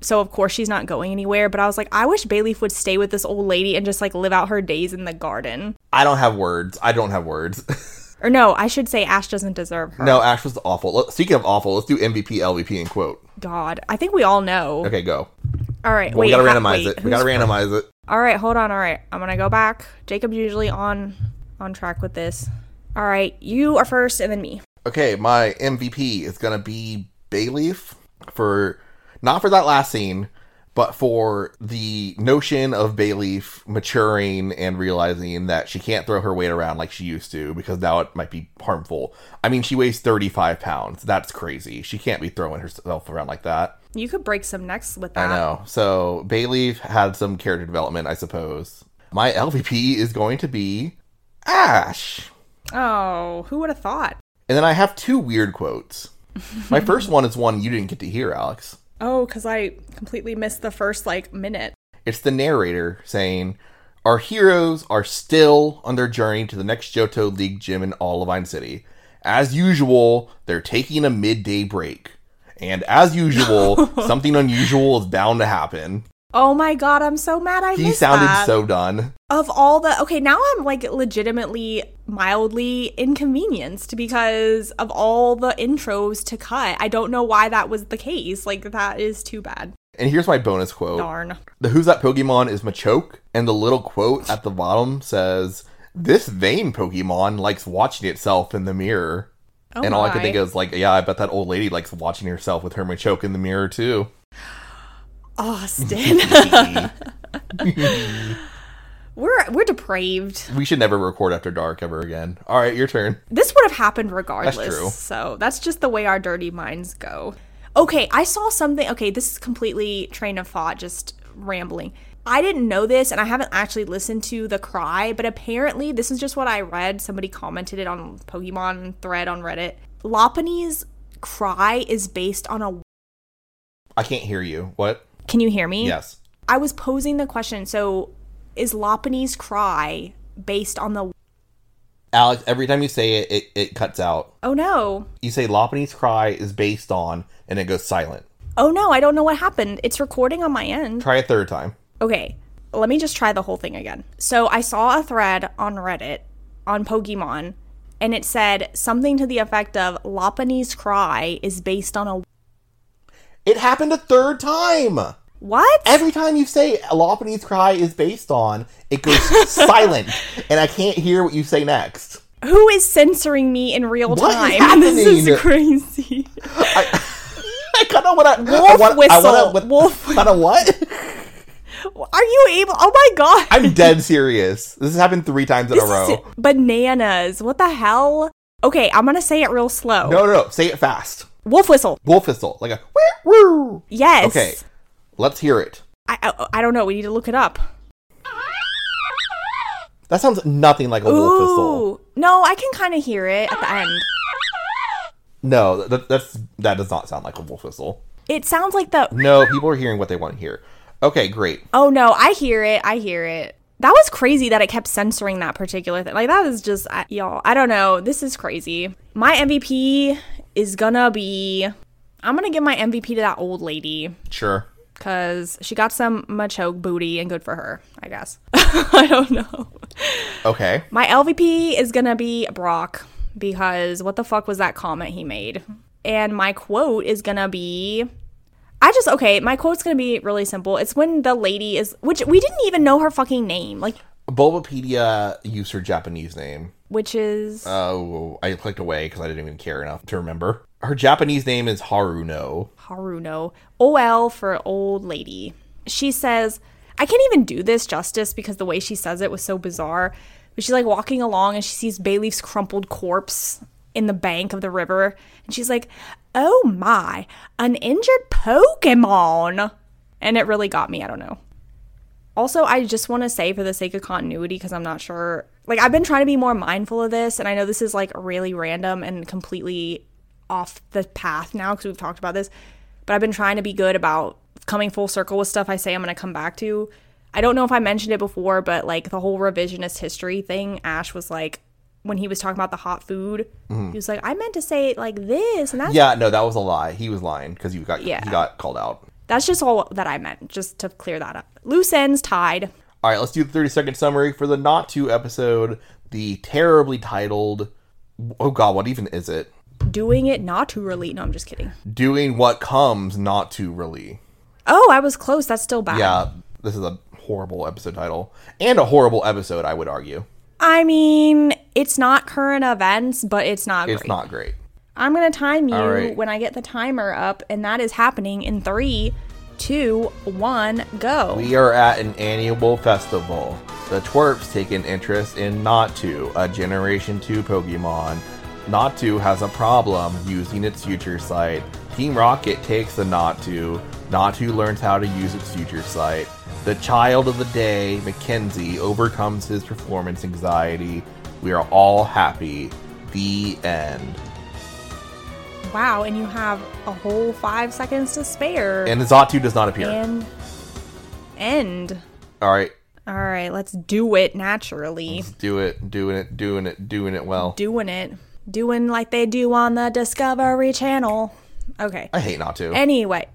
So, of course, she's not going anywhere. But I was like, I wish Bayleaf would stay with this old lady and just, like, live out her days in the garden. I don't have words. I don't have words. Or no, I should say Ash doesn't deserve her. No, Ash was awful. Let- Speaking of awful, let's do M V P, L V P, and quote. God. I think we all know. Okay, go. All right. Well, wait. we gotta ha- randomize wait, it. We gotta who's- randomize it. All right. Hold on. All right. I'm going to go back. Jacob's usually on on track with this. All right. You are first and then me. Okay, my M V P is gonna be Bayleaf for, not for that last scene, but for the notion of Bayleaf maturing and realizing that she can't throw her weight around like she used to, because now it might be harmful. I mean, she weighs thirty-five pounds. That's crazy. She can't be throwing herself around like that. You could break some necks with that. I know. So Bayleaf had some character development, I suppose. My L V P is going to be Ash. Oh, who would have thought? And then I have two weird quotes. My first one is one you didn't get to hear, Alex. Oh, because I completely missed the first, like, minute. It's the narrator saying, "Our heroes are still on their journey to the next Johto League gym in Olivine City. As usual, they're taking a midday break. And as usual, something unusual is bound to happen." Oh my god, I'm so mad I He missed sounded that. so done. Of all the... Okay, now I'm, like, legitimately mildly inconvenienced because of all the intros to cut. I don't know why that was the case. Like, that is too bad. And here's my bonus quote. Darn. The Who's That Pokemon is Machoke, and the little quote at the bottom says, "This vain Pokemon likes watching itself in the mirror." Oh and all I my. could think is, like, yeah, I bet that old lady likes watching herself with her Machoke in the mirror, too. Austin. we're we're depraved. We should never record after dark ever again. All right, your turn. This would have happened regardless. That's true. So that's just the way our dirty minds go. Okay, I saw something. Okay, this is completely train of thought, just rambling. I didn't know this, and I haven't actually listened to the cry, but apparently this is just what I read. Somebody commented it on Pokemon thread on Reddit. Lopunny's cry is based on a... I can't hear you. What? Can you hear me? Yes. I was posing the question, so is Lopunny's cry based on the... Alex, every time you say it, it, it cuts out. Oh no. You say Lopunny's cry is based on, and it goes silent. Oh no, I don't know what happened. It's recording on my end. Try a third time. Okay, let me just try the whole thing again. So I saw a thread on Reddit on Pokemon, and it said something to the effect of Lopunny's cry is based on a... It happened a third time! What? Every time you say Lopunny's cry is based on, it goes silent, and I can't hear what you say next. Who is censoring me in real What is time? happening? This is crazy. I, I kind of want to... Wolf I wanna, whistle. I wanna, what, Wolf. Kind of what? Are you able... Oh my god. I'm dead serious. This has happened three times in This a row. is bananas. What the hell? Okay, I'm gonna say it real slow. No, no, no. Say it fast. Wolf whistle. Wolf whistle. Like a... Woo. Yes. Okay. Let's hear it. I, I I don't know. We need to look it up. That sounds nothing like a wolf whistle. Ooh. No, I can kind of hear it at the end. No, that, that's that does not sound like a wolf whistle. It sounds like the... No, people are hearing what they want to hear. Okay, great. Oh no, I hear it. I hear it. That was crazy that it kept censoring that particular thing. Like, that is just... I, y'all, I don't know. This is crazy. My M V P is gonna be... I'm gonna give my M V P to that old lady. Sure. Because she got some Machoke booty and good for her, I guess. I don't know. Okay. My L V P is gonna be Brock. Because what the fuck was that comment he made? And my quote is gonna be... I just... Okay, my quote's gonna be really simple. It's when the lady is... Which we didn't even know her fucking name. Like... Bulbapedia used her Japanese name. Which is... Oh, I clicked away because I didn't even care enough to remember. Her Japanese name is Haruno. Haruno. O L for old lady. She says... I can't even do this justice because the way she says it was so bizarre. But she's like walking along and she sees Bayleaf's crumpled corpse in the bank of the river. And she's like, oh my, an injured Pokemon. And it really got me. I don't know. Also, I just want to say for the sake of continuity, because I'm not sure. Like, I've been trying to be more mindful of this. And I know this is like really random and completely off the path now because we've talked about this. But I've been trying to be good about coming full circle with stuff I say I'm going to come back to. I don't know if I mentioned it before, but like the whole revisionist history thing, Ash was like, when he was talking about the hot food, mm-hmm. he was like, I meant to say it like this. And that's Yeah, no, that was a lie. He was lying because he got, Yeah. he got called out. That's just all that I meant, just to clear that up. Loose ends tied. All right, let's do the thirty second summary for the Not-To episode. The terribly titled, oh god, what even is it? Doing it not too really. No, I'm just kidding. Doing what comes not too really. Oh, I was close. That's still bad. Yeah, this is a horrible episode title. And a horrible episode, I would argue. I mean, it's not current events, but it's not great. It's not great. I'm going to time you right. when I get the timer up, and that is happening in three, two, one, go. We are at an annual festival. The twerps take an interest in Not-To, a Generation two Pokemon. Not-To has a problem using its future sight. Team Rocket takes the Not-To. Not-To learns how to use its future sight. The child of the day, Mackenzie, overcomes his performance anxiety. We are all happy. The end. Wow, and you have a whole five seconds to spare. And the Xatu does not appear. And end. All right. All right, let's do it naturally. Let's do it. Doing it. Doing it. Doing it well. Doing it. Doing like they do on the Discovery Channel. Okay. I hate Not-To. Anyway.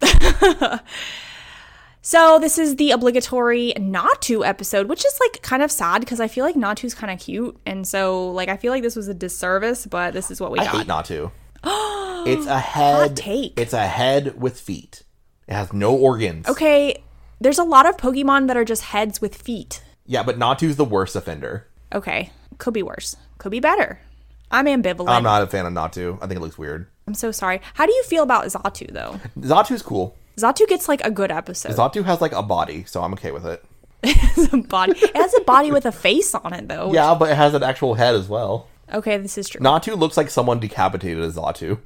So this is the obligatory Not-To episode, which is like kind of sad because I feel like Not-To's kind of cute. And so like I feel like this was a disservice, but this is what we I got. hate Not-To. It's a head. Hot take. It's a head with feet. It has no organs. Okay, there's a lot of Pokemon that are just heads with feet. Yeah, but Not-To's the worst offender. Okay, could be worse. Could be better. I'm ambivalent. I'm not a fan of Not-To. I think it looks weird. I'm so sorry. How do you feel about Xatu, though? Xatu's cool. Xatu gets, like, a good episode. Xatu has, like, a body, so I'm okay with it. It's a body. It has a body with a face on it, though. Yeah, but it has an actual head as well. Okay, this is true. Not-To looks like someone decapitated a Xatu.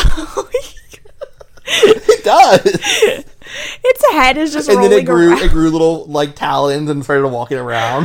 It does. Its head is just and rolling then it grew, around. it grew little, like, talons and started walking around.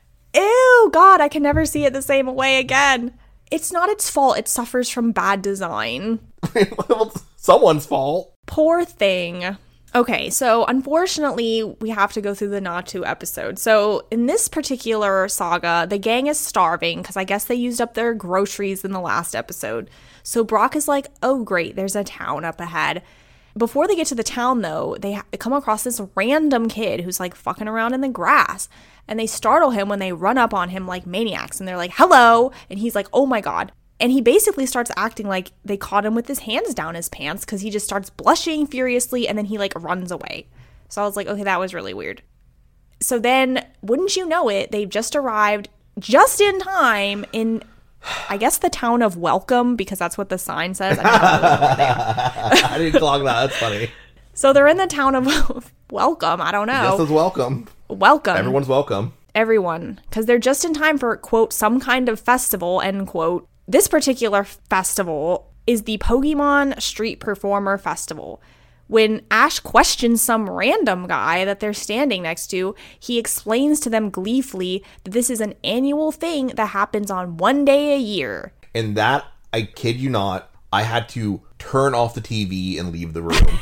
Ew, God, I can never see it the same way again. It's not its fault. It suffers from bad design. Someone's fault. Poor thing. Okay, so unfortunately, we have to go through the Not-To episode. So in this particular saga, the gang is starving because I guess they used up their groceries in the last episode. So Brock is like, oh great, there's a town up ahead. Before they get to the town, though, they, ha- they come across this random kid who's like fucking around in the grass. And they startle him when they run up on him like maniacs. And they're like, hello. And he's like, oh my God. And he basically starts acting like they caught him with his hands down his pants because he just starts blushing furiously and then he like runs away. So I was like, okay, that was really weird. So then, wouldn't you know it, they've just arrived just in time in, I guess, the town of Welcome, because that's what the sign says. I don't know where they are. I didn't clock that. That's funny. So they're in the town of Welcome. I don't know. This is welcome. Welcome. Everyone's welcome. Everyone. Because they're just in time for, quote, some kind of festival, end quote. This particular festival is the Pokemon Street Performer Festival. When Ash questions some random guy that they're standing next to, he explains to them gleefully that this is an annual thing that happens on one day a year. And that, I kid you not, I had to turn off the T V and leave the room.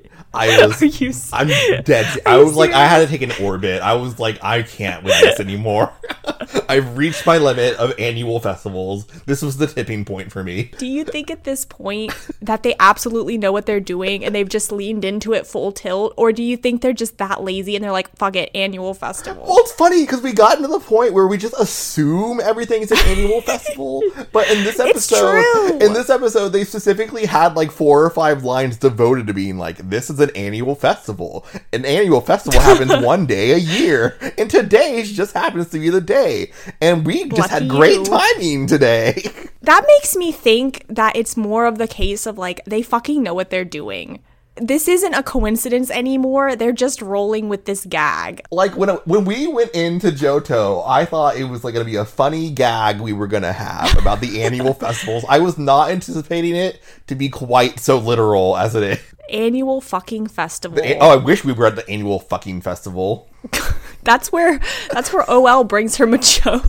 I was, Are you I'm dead. I was like, I had to take an orbit. I was like, I can't with this anymore. I've reached my limit of annual festivals. This was the tipping point for me. Do you think at this point that they absolutely know what they're doing and they've just leaned into it full tilt? Or do you think they're just that lazy and they're like, fuck it, annual festival? Well, it's funny because we got into the point where we just assume everything's an annual festival. But in this episode, It's true. in this episode, they specifically had like four or five lines devoted to being like, this is an annual festival. An annual festival happens one day a year. And today just happens to be the day. And we just Lucky had great you. timing today. That makes me think that it's more of the case of like, they fucking know what they're doing. This isn't a coincidence anymore. They're just rolling with this gag. Like when when we went into Johto, I thought it was like going to be a funny gag we were going to have about the annual festivals. I was not anticipating it to be quite so literal as it is. Annual fucking festival. The, oh, I wish we were at the annual fucking festival. That's where that's where O L brings her Machoke.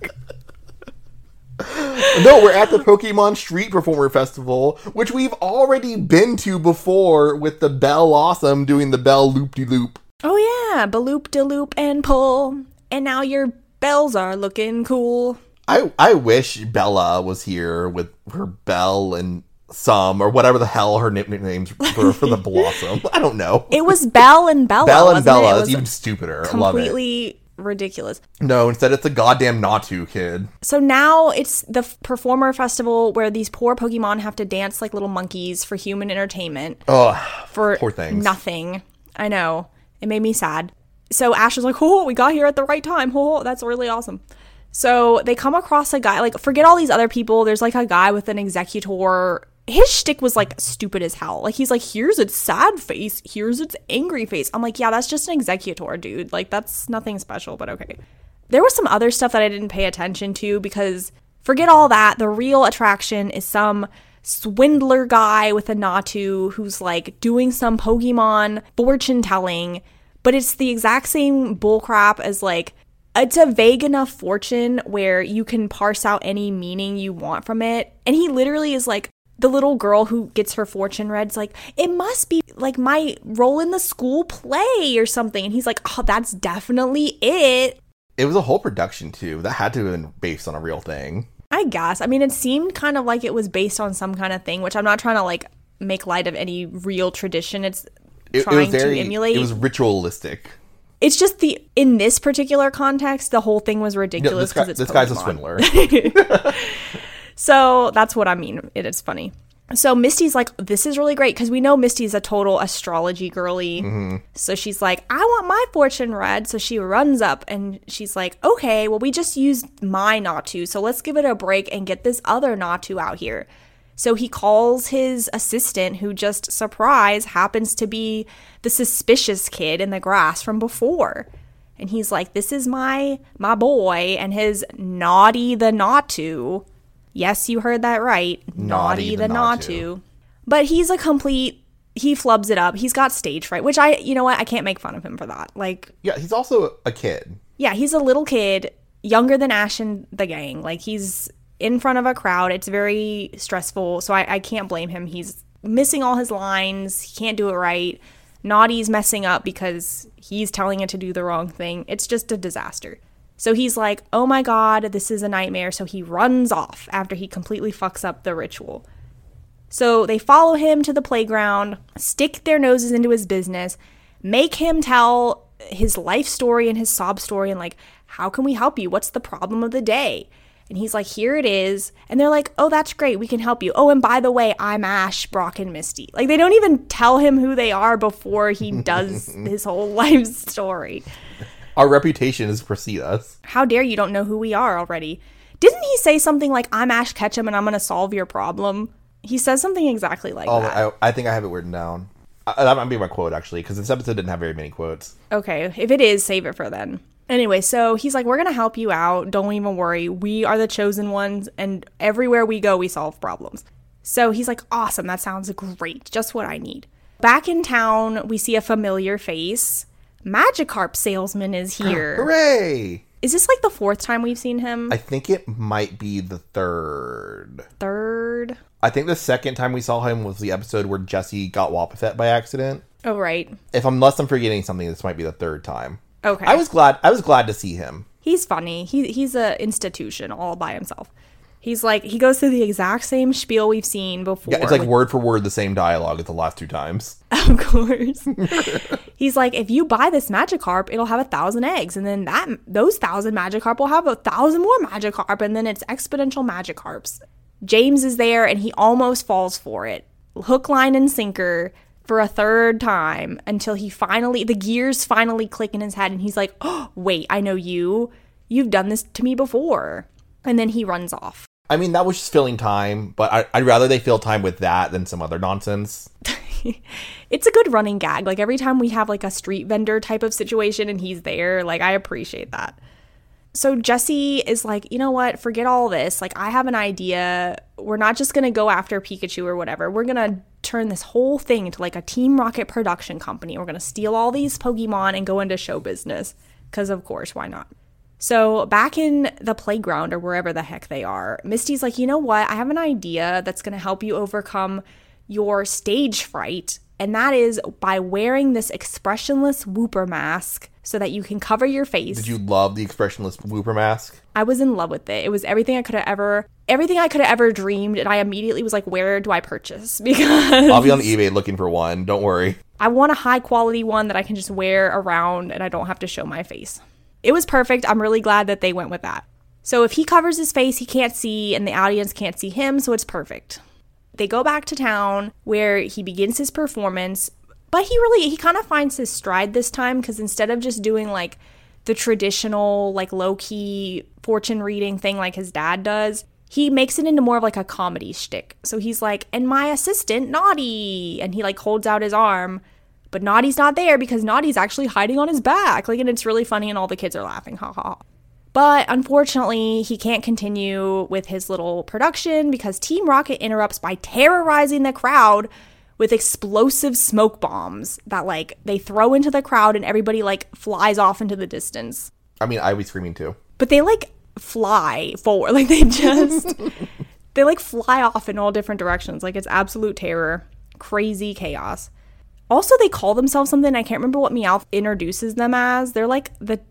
No, we're at the Pokemon Street Performer Festival, which we've already been to before with the Bell Awesome doing the Bell Loop-de-Loop. Oh yeah, Baloop de loop and pull. And now your bells are looking cool. I I wish Bella was here with her bell and some or whatever the hell her nicknames were for the Blossom. I don't know. It was Belle and Bella. Belle and Bella it? It is even stupider. I love it. Completely ridiculous. No, instead it's a goddamn Natu kid. So now it's the f- performer festival where these poor Pokemon have to dance like little monkeys for human entertainment. Oh, for poor things. Nothing. I know. It made me sad. So Ash is like, oh, we got here at the right time. Oh, that's really awesome. So they come across a guy, like, forget all these other people. There's like a guy with an executor. His shtick was like stupid as hell. Like, he's like, here's its sad face, here's its angry face. I'm like, yeah, that's just an executor, dude. Like, that's nothing special, but okay. There was some other stuff that I didn't pay attention to because forget all that. The real attraction is some swindler guy with a Natu who's like doing some Pokemon fortune telling, but it's the exact same bullcrap as like, it's a vague enough fortune where you can parse out any meaning you want from it. And he literally is like, the little girl who gets her fortune read's like, it must be like my role in the school play or something. And he's like, oh, that's definitely it. It was a whole production too. That had to have been based on a real thing. I guess. I mean, it seemed kind of like it was based on some kind of thing, which I'm not trying to like make light of any real tradition. It's it, trying it was very, to emulate. It was ritualistic. It's just the, in this particular context, the whole thing was ridiculous because no, it's This Pokemon. guy's a swindler. So that's what I mean. It is funny. So Misty's like, this is really great because we know Misty's a total astrology girly. Mm-hmm. So she's like, I want my fortune read. So she runs up and she's like, okay, well, we just used my Natu. So let's give it a break and get this other Natu out here. So he calls his assistant, who just, surprise, happens to be the suspicious kid in the grass from before. And he's like, this is my my boy and his Naughty the Natu. Yes, you heard that right. Naughty, Naughty the, the Natu. Natu. But he's a complete, he flubs it up. He's got stage fright, which I, you know what? I can't make fun of him for that. Like, yeah, he's also a kid. Yeah, he's a little kid, younger than Ash and the gang. Like, he's in front of a crowd. It's very stressful. So I, I can't blame him. He's missing all his lines. He can't do it right. Naughty's messing up because he's telling it to do the wrong thing. It's just a disaster. So he's like, oh my god, this is a nightmare. So he runs off after he completely fucks up the ritual. So they follow him to the playground, stick their noses into his business, make him tell his life story and his sob story and like, how can we help you? What's the problem of the day? And he's like, here it is. And they're like, oh, that's great. We can help you. Oh, and by the way, I'm Ash, Brock, and Misty. Like, they don't even tell him who they are before he does his whole life story. Our reputation is precede us. How dare you don't know who we are already? Didn't he say something like, I'm Ash Ketchum and I'm going to solve your problem? He says something exactly like oh, that. I, I think I have it written down. I, that might be my quote, actually, because this episode didn't have very many quotes. Okay, if it is, save it for then. Anyway, so he's like, we're going to help you out. Don't even worry. We are the chosen ones, and everywhere we go, we solve problems. So he's like, awesome. That sounds great. Just what I need. Back in town, we see a familiar face. Magikarp salesman is here. Hooray! Is this like the fourth time we've seen him? I think it might be the third. Third? I think the second time we saw him was the episode where Jesse got Wobbuffet by accident. Oh, right. If I'm unless I'm forgetting something, this might be the third time. Okay. I was glad I was glad to see him. He's funny. He he's a institution all by himself. He's like, he goes through the exact same spiel we've seen before. Yeah, it's like with, word for word the same dialogue as the last two times. Of course. He's like, if you buy this Magikarp, it'll have a thousand eggs. And then that those thousand Magikarp will have a thousand more Magikarp. And then it's exponential Magikarps. James is there and he almost falls for it. Hook, line, and sinker for a third time until he finally, the gears finally click in his head. And he's like, oh, wait, I know you. You've done this to me before. And then he runs off. I mean, that was just filling time, but I, I'd rather they fill time with that than some other nonsense. It's a good running gag. Like, every time we have, like, a street vendor type of situation and he's there, like, I appreciate that. So Jesse is like, you know what? Forget all this. Like, I have an idea. We're not just going to go after Pikachu or whatever. We're going to turn this whole thing into, like, a Team Rocket production company. We're going to steal all these Pokemon and go into show business. Because, of course, why not? So back in the playground or wherever the heck they are, Misty's like, you know what? I have an idea that's going to help you overcome your stage fright And that is by wearing this expressionless Whooper mask so that you can cover your face. Did you love the expressionless Whooper mask? I was in love with it. It was everything I could have ever, everything I could have ever dreamed. And I immediately was like, where do I purchase? Because I'll be on eBay looking for one. Don't worry. I want a high quality one that I can just wear around and I don't have to show my face. It was perfect. I'm really glad that they went with that. So if he covers his face, he can't see and the audience can't see him. So it's perfect. They go back to town where he begins his performance. But he really, he kind of finds his stride this time because instead of just doing like the traditional, like low-key fortune reading thing like his dad does, he makes it into more of like a comedy shtick. So he's like, and my assistant, Naughty. And he like holds out his arm, but Naughty's not there because Naughty's actually hiding on his back. Like, and it's really funny and all the kids are laughing, ha ha. But unfortunately, he can't continue with his little production because Team Rocket interrupts by terrorizing the crowd with explosive smoke bombs that like they throw into the crowd and everybody like flies off into the distance. I mean, I'd be screaming too. But they like fly forward. Like they just, they like fly off in all different directions. Like it's absolute terror, crazy chaos. Also, they call themselves something. I can't remember what Meowth introduces them as. They're like the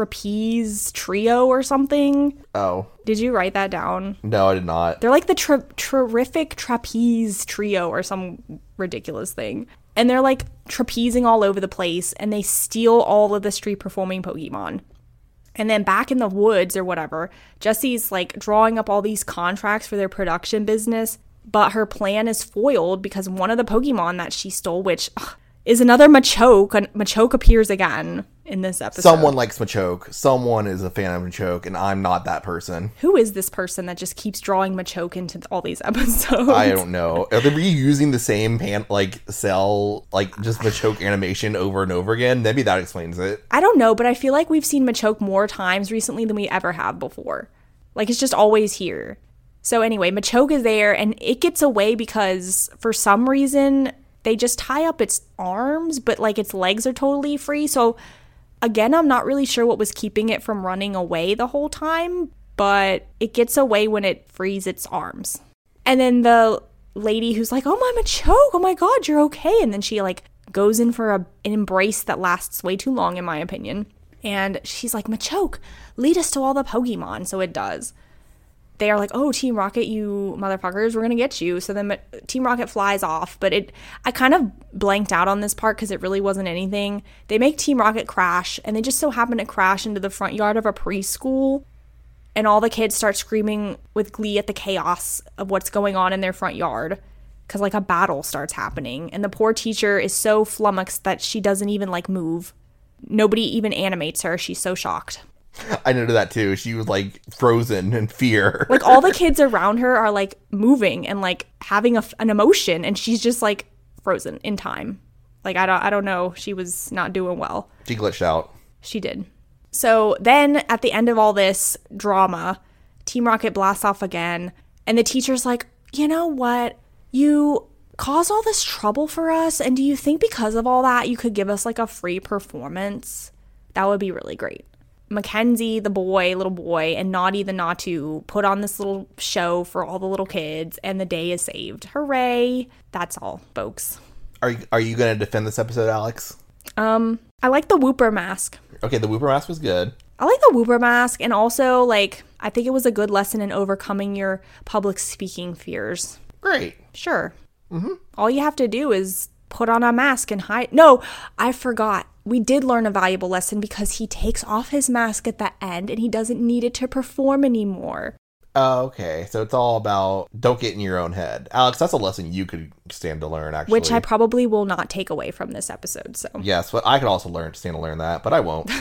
Trapeze Trio or something. Oh. Did you write that down? No, I did not. They're like the tri- Terrific Trapeze Trio or some ridiculous thing. And they're like trapezing all over the place and they steal all of the street performing Pokemon. And then back in the woods or whatever, Jessie's like drawing up all these contracts for their production business. But her plan is foiled because one of the Pokemon that she stole, which ugh, is another Machoke. Machoke appears again in this episode. Someone likes Machoke. Someone is a fan of Machoke, and I'm not that person. Who is this person that just keeps drawing Machoke into all these episodes? I don't know. Are they reusing the same pan, like, cell, like, just Machoke animation over and over again? Maybe that explains it. I don't know, but I feel like we've seen Machoke more times recently than we ever have before. Like, it's just always here. So anyway, Machoke is there, and it gets away because for some reason they just tie up its arms, but like its legs are totally free. So again, I'm not really sure what was keeping it from running away the whole time, but it gets away when it frees its arms. And then the lady who's like, oh my Machoke, oh my god, you're okay. And then she like goes in for a, an embrace that lasts way too long in my opinion. And she's like, Machoke, lead us to all the Pokemon. So it does. They are like, oh, Team Rocket, you motherfuckers, we're going to get you. So then Team Rocket flies off. But it, I kind of blanked out on this part because it really wasn't anything. They make Team Rocket crash, and they just so happen to crash into the front yard of a preschool. And all the kids start screaming with glee at the chaos of what's going on in their front yard. Because, like, a battle starts happening. And the poor teacher is so flummoxed that she doesn't even, like, move. Nobody even animates her. She's so shocked. I noted that too. She was like frozen in fear. Like all the kids around her are like moving and like having a, an emotion, and she's just like frozen in time. Like I don't I don't know. She was not doing well. She glitched out. She did. So then at the end of all this drama, Team Rocket blasts off again, and the teacher's like, you know what? You caused all this trouble for us, and do you think because of all that you could give us like a free performance? That would be really great. Mackenzie, the boy, little boy, and Naughty the Natu put on this little show for all the little kids, and the day is saved. Hooray. That's all, folks. Are you, are you going to defend this episode, Alex? Um, I like the Whooper mask. Okay, the Whooper mask was good. I like the Whooper mask, and also, like, I think it was a good lesson in overcoming your public speaking fears. Great. Sure. Mm-hmm. All you have to do is put on a mask and hide. No, I forgot. We did learn a valuable lesson because he takes off his mask at the end and he doesn't need it to perform anymore. Oh, okay. So it's all about don't get in your own head. Alex, that's a lesson you could stand to learn, actually. Which I probably will not take away from this episode, so. Yes, but I could also learn stand to learn that, but I won't.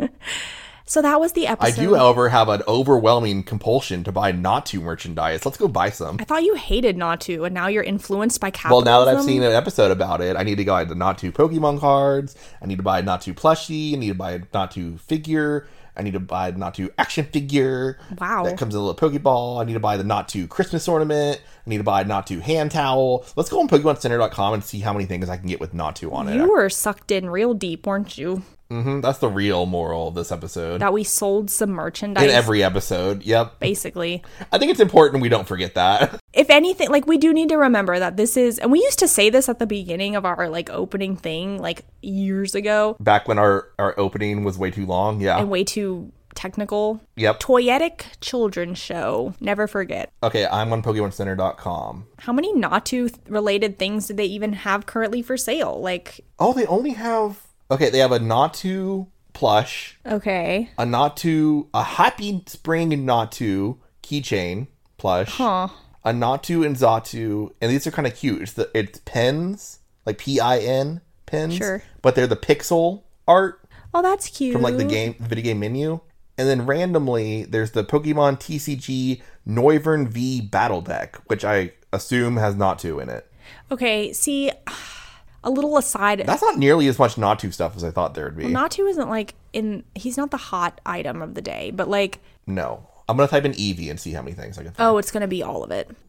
So that was the episode. I do, however, have an overwhelming compulsion to buy Natu merchandise. Let's go buy some. I thought you hated Natu, and now you're influenced by capitalism. Well, now that I've seen an episode about it, I need to buy the Natu Pokemon cards. I need to buy a Natu plushie. I need to buy a Natu figure. I need to buy the Natu action figure. Wow. That comes in a little Pokeball. I need to buy the Natu Christmas ornament. I need to buy a Natu hand towel. Let's go on Pokemon Center dot com and see how many things I can get with Natu on it. You were sucked in real deep, weren't you? Mm-hmm. That's the real moral of this episode. That we sold some merchandise. In every episode, yep. Basically. I think it's important we don't forget that. If anything, like, we do need to remember that this is, and we used to say this at the beginning of our, like, opening thing, like, years ago. Back when our, our opening was way too long, yeah. And way too technical. Yep. Toyetic Children's Show. Never forget. Okay, I'm on Pokemon Center dot com. How many Natu-related things do they even have currently for sale? Like... Oh, they only have... Okay, they have a Natu plush. Okay. A Natu... A Happy Spring Natu keychain plush. Huh. A Natu and Xatu. And these are kind of cute. It's, the, it's pins. Like P I N pins. Sure. But they're the pixel art. Oh, that's cute. From, like, the game, video game menu. And then randomly, there's the Pokemon T C G Noivern V Battle Deck, which I assume has Natu in it. Okay, see, a little aside. That's not nearly as much Natu stuff as I thought there would be. Well, Natu isn't, like, in... He's not the hot item of the day, but, like... No. I'm going to type in Eevee and see how many things I can find. Oh, it's going to be all of it.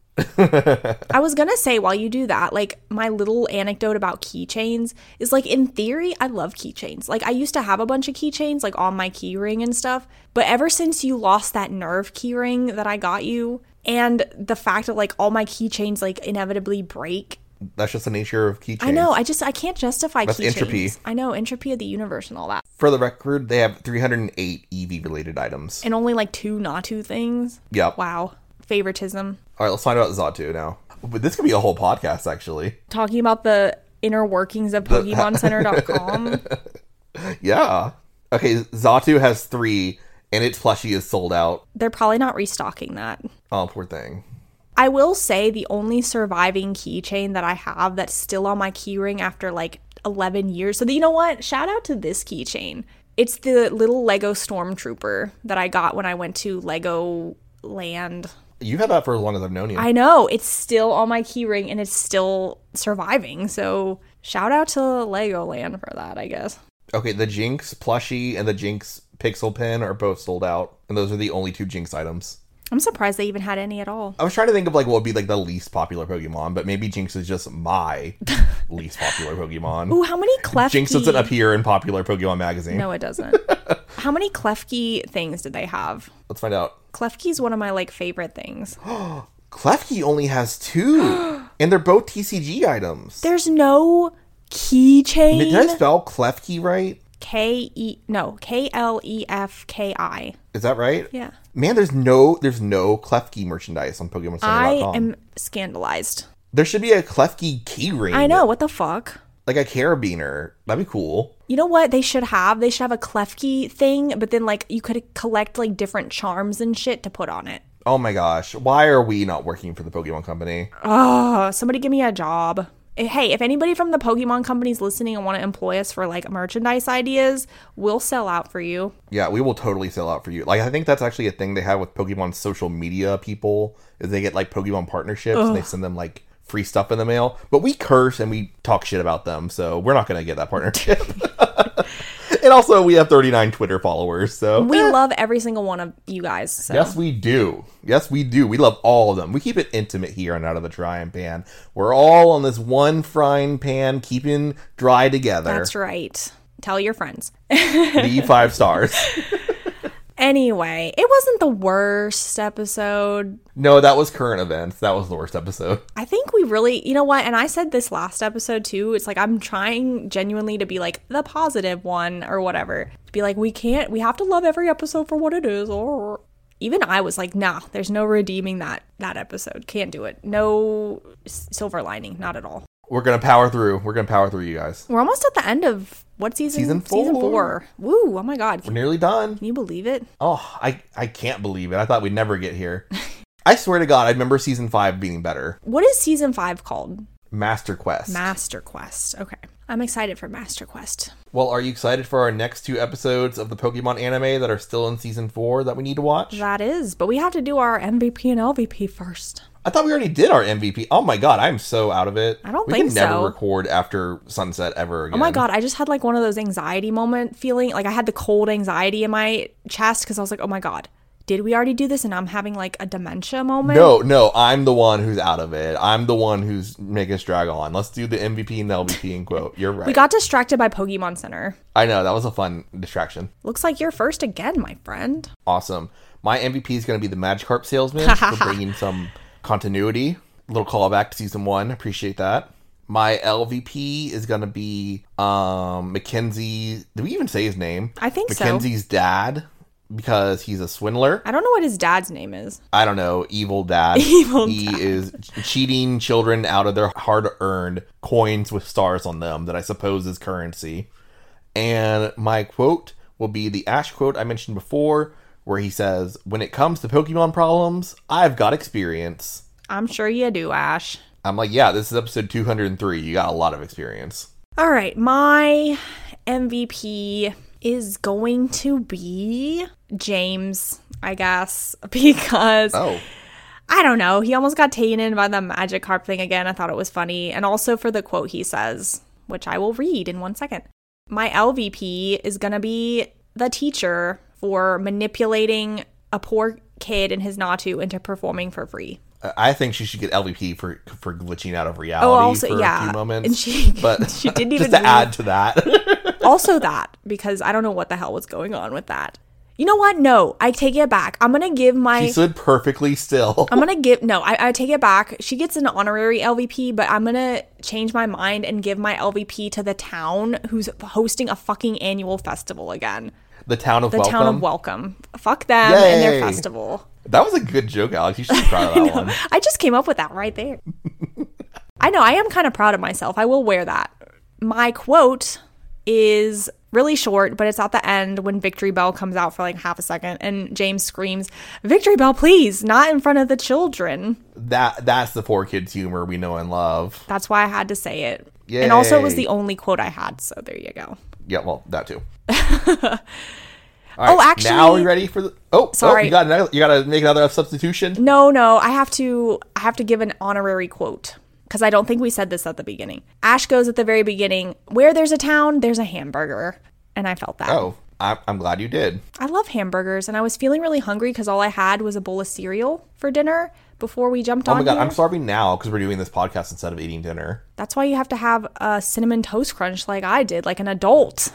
I was gonna say, while you do that, like, my little anecdote about keychains is, like, in theory, I love keychains. Like, I used to have a bunch of keychains, like, on my keyring and stuff, but ever since you lost that Nerve keyring that I got you, and the fact that, like, all my keychains, like, inevitably break. That's just the nature of keychains. I know, I just, I can't justify That's keychains. entropy. I know, entropy of the universe and all that. For the record, they have three hundred eight Eevee-related items. And only, like, two Natu things? Yep. Wow. Favoritism. All right, let's find out Xatu now. But this could be a whole podcast, actually. Talking about the inner workings of Pokemon Center dot com. Yeah. Okay, Xatu has three, and its plushie is sold out. They're probably not restocking that. Oh, poor thing. I will say the only surviving keychain that I have that's still on my keyring after like eleven years. So, you know what? Shout out to this keychain. It's the little Lego Stormtrooper that I got when I went to Lego Land. You've had that for as long as I've known you. I know. It's still on my keyring and it's still surviving. So, shout out to Legoland for that, I guess. Okay, the Jinx plushie and the Jinx pixel pin are both sold out. And those are the only two Jinx items. I'm surprised they even had any at all. I was trying to think of like what would be like the least popular Pokemon, but maybe Jinx is just my least popular Pokemon. Ooh, how many Klefki... Jinx doesn't appear in Popular Pokemon magazine. No, it doesn't. How many Klefki things did they have? Let's find out. Klefki's one of my like favorite things. Klefki only has two, and they're both T C G items. There's no keychain. Did I spell Klefki right? K E no K L E F K I. Is that right? Yeah. Man, there's no there's no Klefki merchandise on Pokemon Center dot com. I am scandalized. There should be a Klefki keyring. I know, what the fuck? Like a carabiner. That'd be cool. You know what they should have? They should have a Klefki thing, but then like you could collect like different charms and shit to put on it. Oh my gosh. Why are we not working for the Pokemon Company? Oh, somebody give me a job. Hey, if anybody from the Pokemon Company's listening and want to employ us for like merchandise ideas, we'll sell out for you. Yeah, we will totally sell out for you. Like, I think that's actually a thing they have with Pokemon social media people, is they get like Pokemon partnerships Ugh. and they send them like free stuff in the mail. But we curse and we talk shit about them, so we're not going to get that partnership. And also, we have thirty-nine Twitter followers, so... We eh. love every single one of you guys, so... Yes, we do. Yes, we do. We love all of them. We keep it intimate here on Out of the Frying Pan. We're all on this one frying pan, keeping dry together. That's right. Tell your friends. Leave five stars. Anyway, it wasn't the worst episode. No, that was current events. That was the worst episode. I think we really, you know what? And I said this last episode too. It's like I'm trying genuinely to be like the positive one or whatever. To be like, we can't, we have to love every episode for what it is. Or even I was like, nah, there's no redeeming that that episode. Can't do it. No silver lining. Not at all. We're going to power through. We're going to power through, you guys. We're almost at the end of what season? Season four. Season four. Woo, oh my God. We're nearly done. Can you believe it? Oh, I, I can't believe it. I thought we'd never get here. I swear to God, I remember season five being better. What is season five called? Master Quest. Master Quest. Okay. I'm excited for Master Quest. Well, are you excited for our next two episodes of the Pokemon anime that are still in season four that we need to watch? That is, but we have to do our M V P and L V P first. I thought we already did our M V P. Oh my God, I'm so out of it. I don't we think can never so. record after sunset ever again. Oh my God, I just had like one of those anxiety moment feeling. Like I had the cold anxiety in my chest because I was like, oh my God, did we already do this and I'm having like a dementia moment? No, no, I'm the one who's out of it. I'm the one who's making us drag on. Let's do the M V P and the L V P in quote. You're right. We got distracted by Pokemon Center. I know, that was a fun distraction. Looks like you're first again, my friend. Awesome. My M V P is going to be the Magikarp salesman for bringing some continuity. A little callback to season one. Appreciate that. My L V P is going to be um, Mackenzie. Did we even say his name? I think so. Mackenzie's dad, because he's a swindler. I don't know what his dad's name is. I don't know. Evil dad. Evil he dad. is cheating children out of their hard-earned coins with stars on them that I suppose is currency. And my quote will be the Ash quote I mentioned before, where he says, "When it comes to Pokemon problems, I've got experience." I'm sure you do, Ash. I'm like, yeah, this is episode two hundred three. You got a lot of experience. All right, my M V P is going to be James, I guess, because Oh. I don't know. He almost got taken in by the Magikarp thing again. I thought it was funny. And also for the quote he says, which I will read in one second. My L V P is going to be the teacher for manipulating a poor kid and his Natu into performing for free. I think she should get L V P for for glitching out of reality Oh, also, for yeah. a few moments. And she, but she didn't even just to read. add to that. Also that, because I don't know what the hell was going on with that. You know what? No, I take it back. I'm going to give my... She stood perfectly still. I'm going to give... No, I, I take it back. She gets an honorary L V P, but I'm going to change my mind and give my L V P to the town who's hosting a fucking annual festival again. The town of The welcome. town of Welcome. Fuck them and their Yay. festival. That was a good joke, Alex. You should be proud of that one. I just came up with that right there. I know. I am kind of proud of myself. I will wear that. My quote is really short, but it's at the end when Victory Bell comes out for like half a second and James screams, "Victory Bell, please, not in front of the children." That that's the four kids humor we know and love. That's why I had to say it. And also it was Yay. the only quote I had, so there you go. Yeah, well, that too. All right, Oh, actually- now are we ready for the? Oh, Sorry. Oh, you got another, you got to make another substitution. No, no, I have to I have to give an honorary quote because I don't think we said this at the beginning. Ash goes at the very beginning, "Where there's a town, there's a hamburger." And I felt that. Oh, I'm, I'm glad you did. I love hamburgers, and I was feeling really hungry because all I had was a bowl of cereal for dinner before we jumped Oh on my god, here. I'm starving now because we're doing this podcast instead of eating dinner. That's why you have to have a cinnamon toast crunch like I did, like an adult.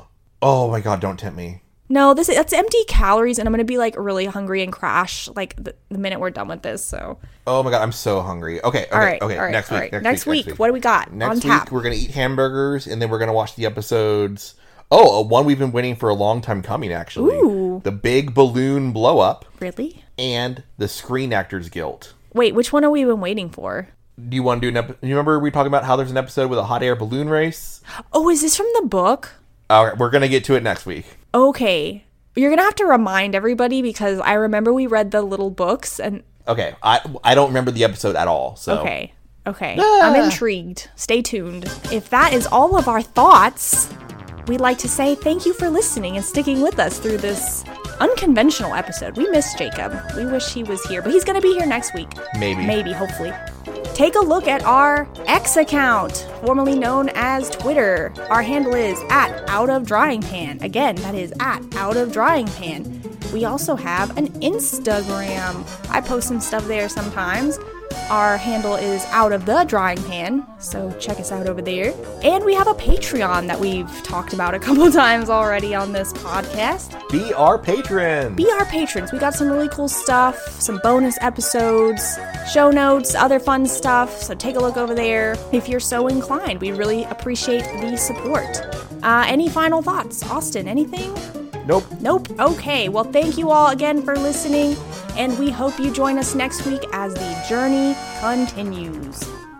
Oh my god, don't tempt me. No, this that's empty calories, and I'm gonna be like really hungry and crash like the, the minute we're done with this. So, Oh my god, I'm so hungry. Okay, okay, all right, okay. all right, next, all week, right. next, week, week, what do we got Next on week, tap? we're gonna eat hamburgers, and then we're gonna watch the episodes. Oh, one we've been waiting for a long time coming. Actually, Ooh. The Big Balloon Blow Up Really? and the Screen Actors Guild. Wait, which one have we been waiting for? Do you want to do an episode? You remember we were talking about how there's an episode with a hot air balloon race? Oh, is this from the book? All right, we're gonna get to it next week. Okay. You're going to have to remind everybody because I remember we read the little books and... Okay, I I don't remember the episode at all. So Okay. Okay. I'm intrigued. Stay tuned. If that is all of our thoughts, we'd like to say thank you for listening and sticking with us through this unconventional episode. We miss Jacob. We wish he was here, but he's going to be here next week. Maybe. Maybe, hopefully. Take a look at our X account, formerly known as Twitter. Our handle is at Out of Drying Pan. Again, that is at Out of Drying Pan. We also have an Instagram. I post some stuff there sometimes. Our handle is Out of the Drying Pan, so check us out over there. And we have a Patreon that we've talked about a couple times already on this podcast. Be our patron. Be our patrons. We got some really cool stuff, some bonus episodes, show notes, other fun stuff. So take a look over there if you're so inclined. We really appreciate the support. Uh, any final thoughts? Austin, anything? Nope. Nope. Okay. Well, thank you all again for listening, and we hope you join us next week as the journey continues.